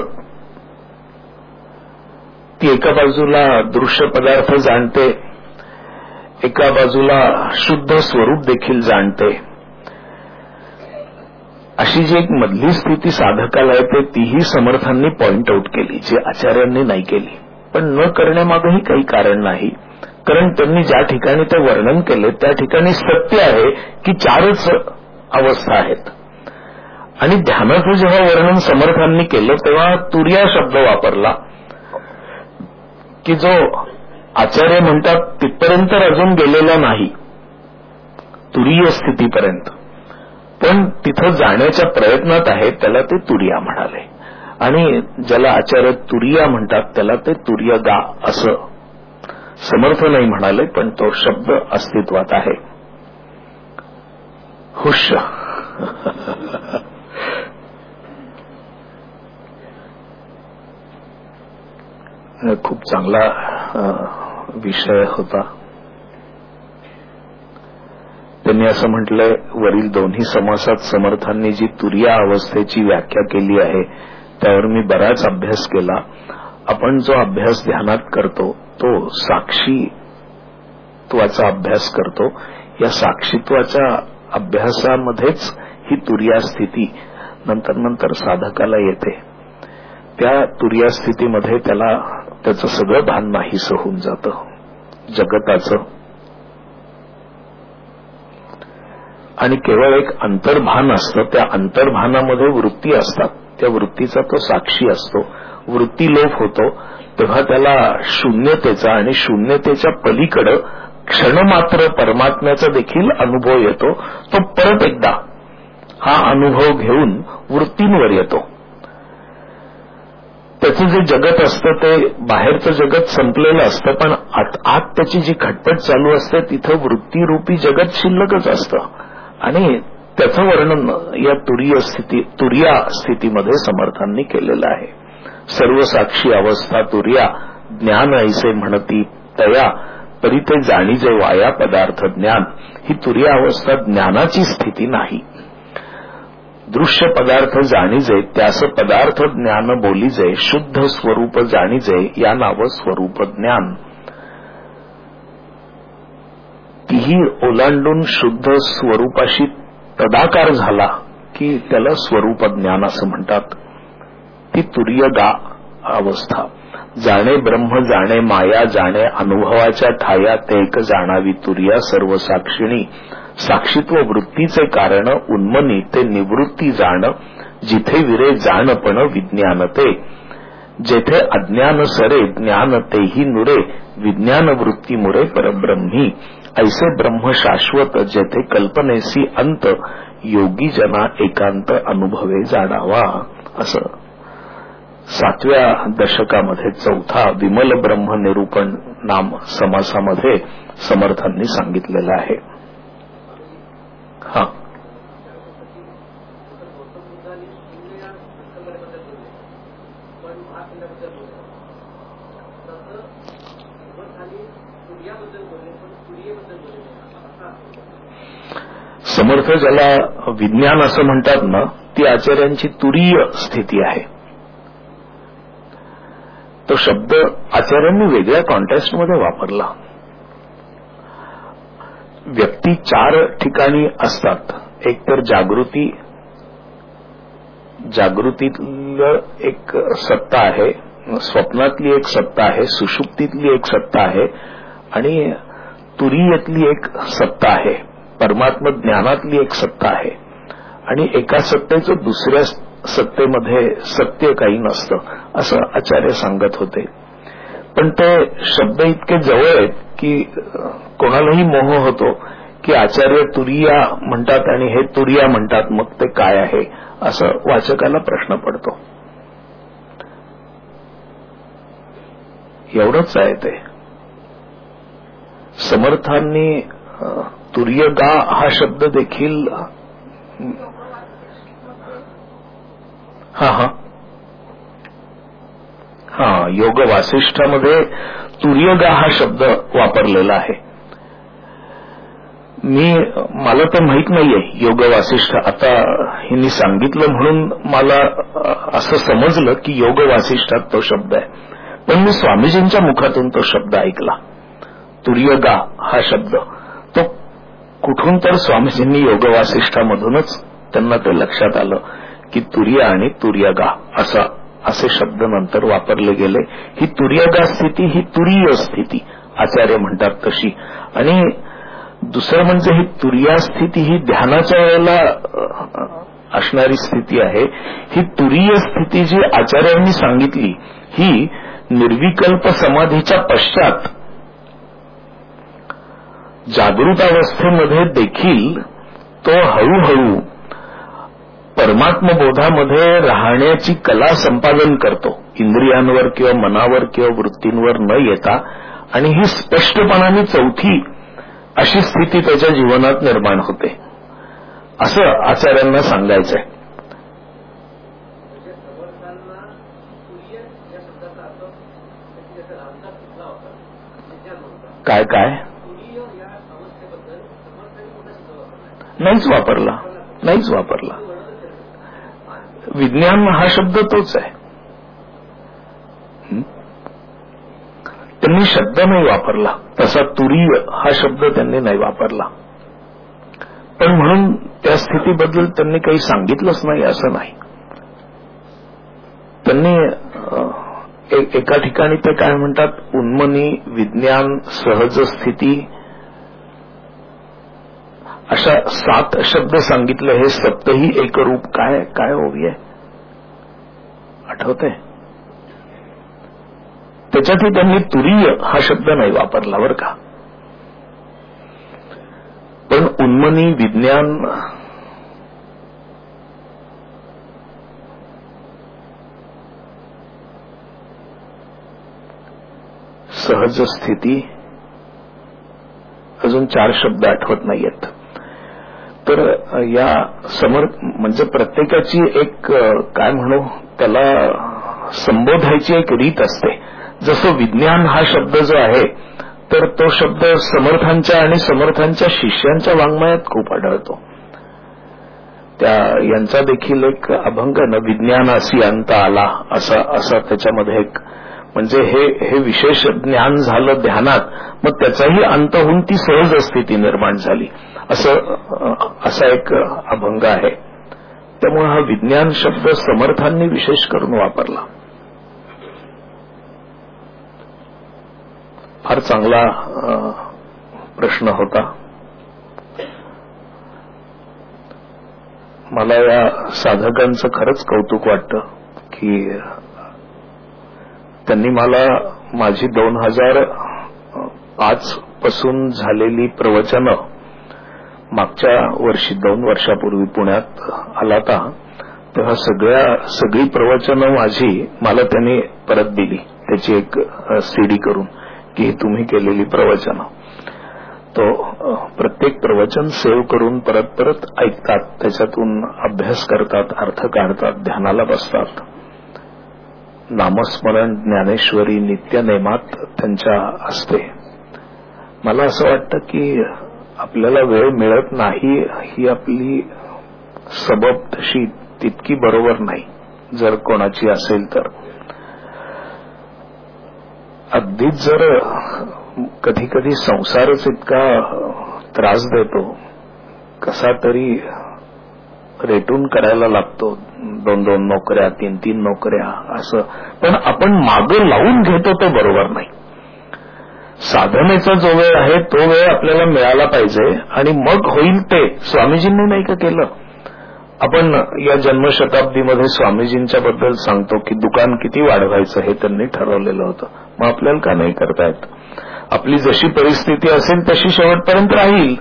ती एका बाजूला दृश्य पदार्थ जाणते, एका बाजूला शुद्ध स्वरूप देखील जाणते. अशी जी एक मधली स्थिती साधकाला येते तीही समर्थांनी पॉइंट आउट केली, जी आचार्यांनी नाही केली. पण न करण्यामागेही काही कारण नाही, कारण त्यांनी ज्या ठिकाणी ते वर्णन केले त्या ठिकाणी सत्य आहे की चारच अवस्था आहेत. आणि ध्यानाचं जेव्हा वर्णन समर्थांनी केलं तेव्हा तुर्या शब्द वापरला की जो आचार्य म्हणतात तिथपर्यंत अजून गेलेला नाही, तुरीय स्थितीपर्यंत, पण तिथं जाण्याच्या प्रयत्नात आहे, त्याला ते तुर्या म्हणाले. आणि ज्याला आचार्य तुर्या म्हणतात त्याला ते तुर्यगा असं समर्थ नाही म्हणाले, पण तो शब्द अस्तित्वात आहे. हुश. खूप चांगला विषय होता. त्यांनी असं म्हटलंय, वरील दोन्ही समासात समर्थांनी जी तुर्या अवस्थेची व्याख्या केली आहे त्यावर मी बराच अभ्यास केला. आपण जो अभ्यास ध्यानात करतो तो साक्षीत्वाचा अभ्यास करतो. या साक्षीत्वाच्या अभ्यासामध्येच ही तुर्या स्थिती नंतर नंतर साधकाला येते. त्या तुर्या स्थितीमध्ये त्याला त्याचं सगळं भान नाहीसं होऊन जातं जगताचं, आणि केवळ एक अंतर्भान असतं. त्या अंतर्भानामध्ये वृत्ती असतात, त्या वृत्तीचा तो साक्षी असतो. वृत्ती लोप होतो तेव्हा त्याला शून्यतेचा आणि शून्यतेच्या पलीकडे क्षणमात्र परमात्म्याचा देखील अनुभव येतो. तो परत एकदा हा अनुभव घेऊन वृत्तींवर येतो. त्याचं जे जगत असतं ते बाहेरचं जगत संपलेलं असतं, पण आत आत त्याची जी खटपट चालू असते तिथं वृत्तीरूपी जगत शिल्लकच असतं. आणि त्याचं वर्णन या तुरीय स्थिती तुर्या स्थितीमध्ये समर्थांनी केलेलं आहे. सर्व साक्षी अवस्था तुर्या ज्ञान ऐसे म्हणती तया तरी ते जाणीजे वाया पदार्थ ज्ञान. ही तुर्या अवस्था ज्ञानाची स्थिती नाही. दृश्य पदार्थ जाणीजे त्यास पदार्थ ज्ञान बोलीजे शुद्ध स्वरूप जाणीजे या नाव स्वरूप ज्ञान. तीही ओलांडून शुद्ध स्वरूपाशी तदाकार झाला की त्याला स्वरूप ज्ञान असं म्हणतात. ती तुर्य गा अवस्था. जाणे ब्रह्म जाणे माया जाणे अनुभवाच्या ठाया ते एक जाणावी तुर्या सर्व साक्षिणी. साक्षीत्व वृत्तीचे कारण उन्मनी ते निवृत्ती जाण. जिथे विरे जाणपण विज्ञान ते. जेथे अज्ञान सरे ज्ञान तेही नुरे विज्ञान वृत्ती मुरे परब्रह्मी. ऐसे ब्रह्म शाश्वत जेथे कल्पनेसी अंत योगी जना एकांत अनुभवे जाणावा. असं सातव्या दशकामध्ये चौथा विमल ब्रह्म निरूपण नाम समासामध्ये समर्थांनी सांगितलेलं आहे. हा समर्थ ज्याला विज्ञान असं म्हणतात ना, ती आचार्यांची तुरीय स्थिती आहे. तो शब्द आचार्यांनी वेगळ्या कॉन्टेक्स्टमध्ये वापरला. व्यक्ती चार ठिकाणी असतात. एक तर जागृती, जागृतीतलं एक सत्ता आहे, स्वप्नातली एक सत्ता आहे, सुषुप्तीतली एक सत्ता आहे आणि तुरीयतली एक सत्ता आहे, परमात्म ज्ञानातली एक सत्ता आहे. आणि एका सत्तेचं दुसऱ्या सत्तेमध्ये सत्य काही नसतं असं आचार्य सांगत होते. पण ते शब्द इतके जवळ आहेत की कोणालाही मोह होतो की आचार्य तुरिया म्हणतात आणि हे तुरिया म्हणतात, मग ते काय आहे असं वाचकाला प्रश्न पडतो. एवढंच आहे ते. समर्थांनी तुर्यगा हा शब्द देखील हा हा हा योग वासिष्ठामध्ये तुर्यगा हा शब्द वापरलेला आहे. मी मला तर माहित नाहीये योग वासिष्ठ. आता हिनी सांगितलं म्हणून मला असं समजलं की योग वासिष्ठात तो शब्द आहे. पण मी स्वामीजींच्या मुखातून तो शब्द ऐकला. तुर्यगा हा शब्द तो कुठून तर स्वामीजींनी योग वासिष्ठामधूनच त्यांना ते लक्षात आलं की तुर्य आणि तुर्यगा असा असे शब्द नंतर वापरले गेले. ही तुर्यगा स्थिती ही तुरीय स्थिती आचार्य म्हणतात तशी. आणि दुसरं म्हणजे ही तुर्या स्थिती ही ध्यानाच्या वेळेला असणारी स्थिती आहे. ही तुरीय स्थिती जी आचार्यांनी सांगितली ही निर्विकल्प समाधीच्या पश्चात जागृत अवस्थेमध्ये देखील तो हळूहळू परमात्मबोधामध्ये राहण्याची कला संपादन करतो, इंद्रियांवर किंवा मनावर किंवा वृत्तींवर न येता. आणि ही स्पष्टपणाने चौथी अशी स्थिती त्याच्या जीवनात निर्माण होते असं आचार्यांना सांगायचंय. काय काय नाहीच वापरला नाहीच वापरला विज्ञान हा शब्द तोच आहे. त्यांनी शब्द नाही वापरला तसा तुरीय हा शब्द त्यांनी नाही वापरला. पण म्हणून त्या स्थितीबद्दल त्यांनी काही सांगितलंच नाही असं नाही. त्यांनी एका ठिकाणी ते काय म्हणतात, उन्मनी विज्ञान सहज स्थिती अशा सात शब्द सांगितले. हे सप्तही एकरूप काय काय होवी आहे आठवतंय? त्याच्यातही त्यांनी तुरीय हा शब्द नाही वापरला बरं का. पण उन्मनी विज्ञान सहज स्थिती, अजून चार शब्द आठवत नाहीयेत. तर या समर म्हणजे प्रत्येकाची एक काय म्हणू त्याला संबोधायची एक रीत असते. जसं विज्ञान हा शब्द जो आहे तर तो शब्द समर्थांच्या आणि समर्थांच्या शिष्यांच्या वाङ्मयात खूप आढळतो. त्या यांचा देखील एक अभंग न विज्ञान असी अंत आला असा असा त्याच्यामध्ये एक म्हणजे हे हे विशेष ज्ञान झालं ध्यानात, मग त्याचाही अंत होऊन ती सहज स्थिती निर्माण झाली असं असा एक अभंग आहे. त्यामुळे हा विज्ञान शब्द समर्थांनी विशेष करून वापरला. फार चांगला प्रश्न होता. मला या साधकांचं खरंच कौतुक वाटतं की त्यांनी मला माझी दोन हजार पाच पासून झालेली प्रवचनं मागच्या वर्षी दोन वर्षापूर्वी पुण्यात आलाता तेव्हा सगळ्या सगळी प्रवचनं माझी मला त्यांनी परत दिली, त्याची एक सीडी करून की ही तुम्ही केलेली प्रवचनं. तो प्रत्येक प्रवचन सेव्ह करून परत परत ऐकतात, त्याच्यातून अभ्यास करतात, अर्थ काढतात, ध्यानाला बसतात. नामस्मरण ज्ञानेश्वरी नित्य नेमात त्यांच्या असते. मला असं वाटतं की आपल्याला वेळ मिळत नाही ही आपली सबब तशी तितकी बरोबर नाही. जर कोणाची असेल तर अगदीच जर कधी कधी संसारच इतका त्रास देतो, कसा तरी रेटून करायला लागतो, दोन दोन नोकऱ्या तीन तीन नोकऱ्या असं, पण आपण मागं लावून घेतो तो बरोबर नाही. साधनेचा जो वेळ आहे तो वेळ आपल्याला मिळाला पाहिजे आणि मग होईल ते. स्वामीजींनी नाही का केलं? आपण या जन्मशताब्दीमध्ये स्वामीजींच्या बद्दल सांगतो की दुकान किती वाढवायचं हे त्यांनी ठरवलेलं होतं. मग आपल्याला का नाही करता येत? आपली जशी परिस्थिती असेल तशी शेवटपर्यंत राहील.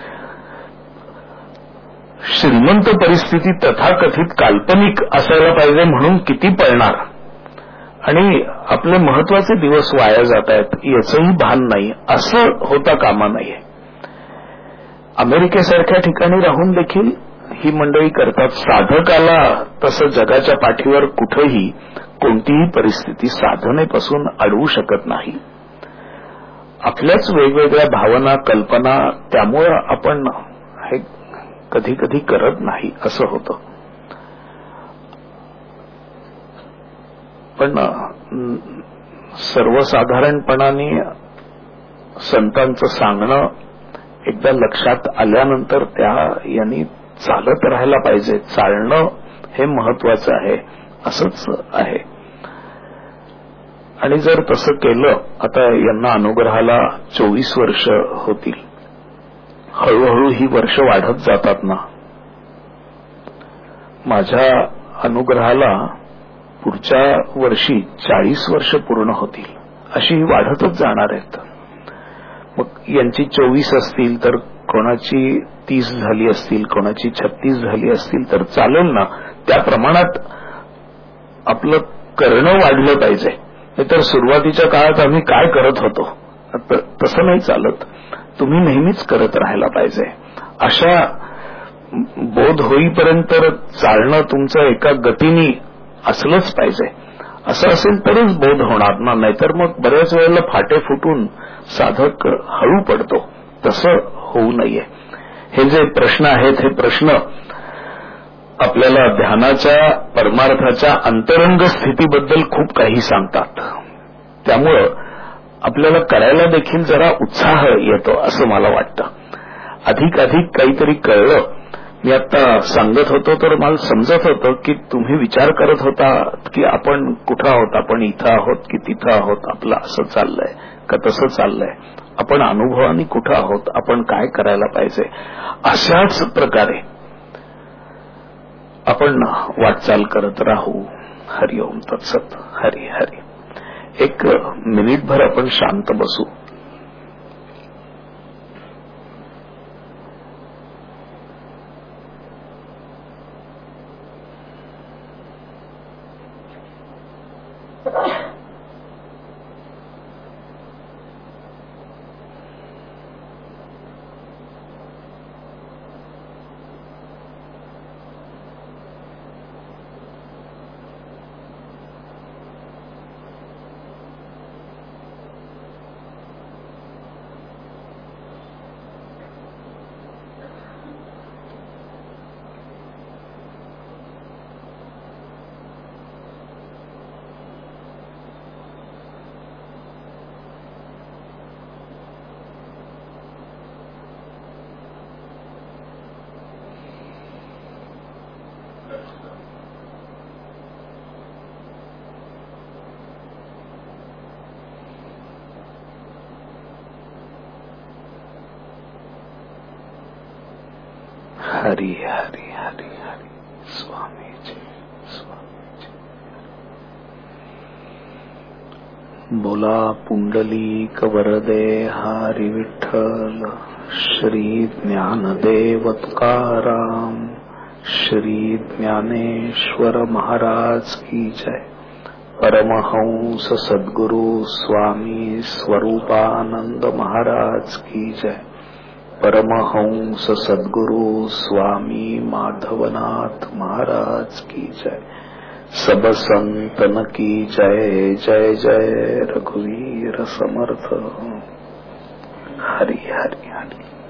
श्रीमंत परिस्थिती तथाकथित काल्पनिक असायला पाहिजे म्हणून किती पळणार आणि आपले महत्वाचे दिवस वाया जात आहेत याचंही भान नाही, असं होता कामा नाहीये. अमेरिकेसारख्या ठिकाणी राहून देखील ही मंडळी करतात. साधकाला तसं जगाच्या पाठीवर कुठेही कोणतीही परिस्थिती साधनेपासून अडवू शकत नाही. आपल्याच वेगवेगळ्या भावना कल्पना त्यामुळं आपण हे कधी कधी करत नाही असं होतं. पण सर्वसाधारणपणाने संतांचं सांगणं एकदा लक्षात आल्यानंतर त्या यांनी चालत राहायला पाहिजे. चालणं हे महत्वाचं आहे असंच आहे. आणि जर तसं केलं, आता यांना अनुग्रहाला चोवीस वर्ष होतील, हळूहळू ही वर्ष वाढत जातात ना. माझ्या अनुग्रहाला पुढच्या वर्षी चाळीस वर्ष पूर्ण होतील, अशी ही वाढतच जाणार आहेत. मग यांची चोवीस असतील तर कोणाची तीस झाली असतील, कोणाची छत्तीस झाली असतील तर चालेल ना. त्या प्रमाणात आपलं करणं वाढलं पाहिजे. नाहीतर सुरुवातीच्या काळात आम्ही काय करत होतो तसं नाही चालत. तुम्ही नेहमीच करत राहायला पाहिजे. अशा बोध होईपर्यंत चालणं तुमचं एका गतीने असलंच पाहिजे. असं असेल तरच बोध होणार ना, नाहीतर मग बऱ्याच वेळेला फाटे फुटून साधक हळू पडतो. तसं होऊ नये. हे जे प्रश्न आहेत हे प्रश्न आपल्याला ध्यानाच्या परमार्थाच्या अंतरंग स्थितीबद्दल खूप काही सांगतात. त्यामुळं आपल्याला करायला देखील जरा उत्साह येतो असं मला वाटतं. अधिक अधिक काहीतरी कळलं. मी आता सांगत होतो तर मला समजत होतं की तुम्ही विचार करत होता की आपण कुठं आहोत, आपण इथं आहोत की तिथं आहोत, आपलं असं चाललंय का तसं चाललंय, आपण अनुभवाने कुठं आहोत, आपण काय करायला पाहिजे. अशाच प्रकारे आपण वाटचाल करत राहू. हरिओम तत्सत. हरी हरी. एक मिनिटभर आपण शांत बसू. हरी हरी हरी हरी स्वामी जी स्वामी जी। बोला पुंडलीक वरदे हरी विठ्ठल श्री ज्ञानदेव तुकाराम श्री ज्ञानेश्वर महाराज की जय। परमहंस सद्गुरु स्वामी स्वरूपानंद महाराज की जय। परमहंस सद्गुरु स्वामी माधवनाथ महाराज की जय। सब संतन की जय जय जय। रघुवीर समर्थ। हरि हरि हरि।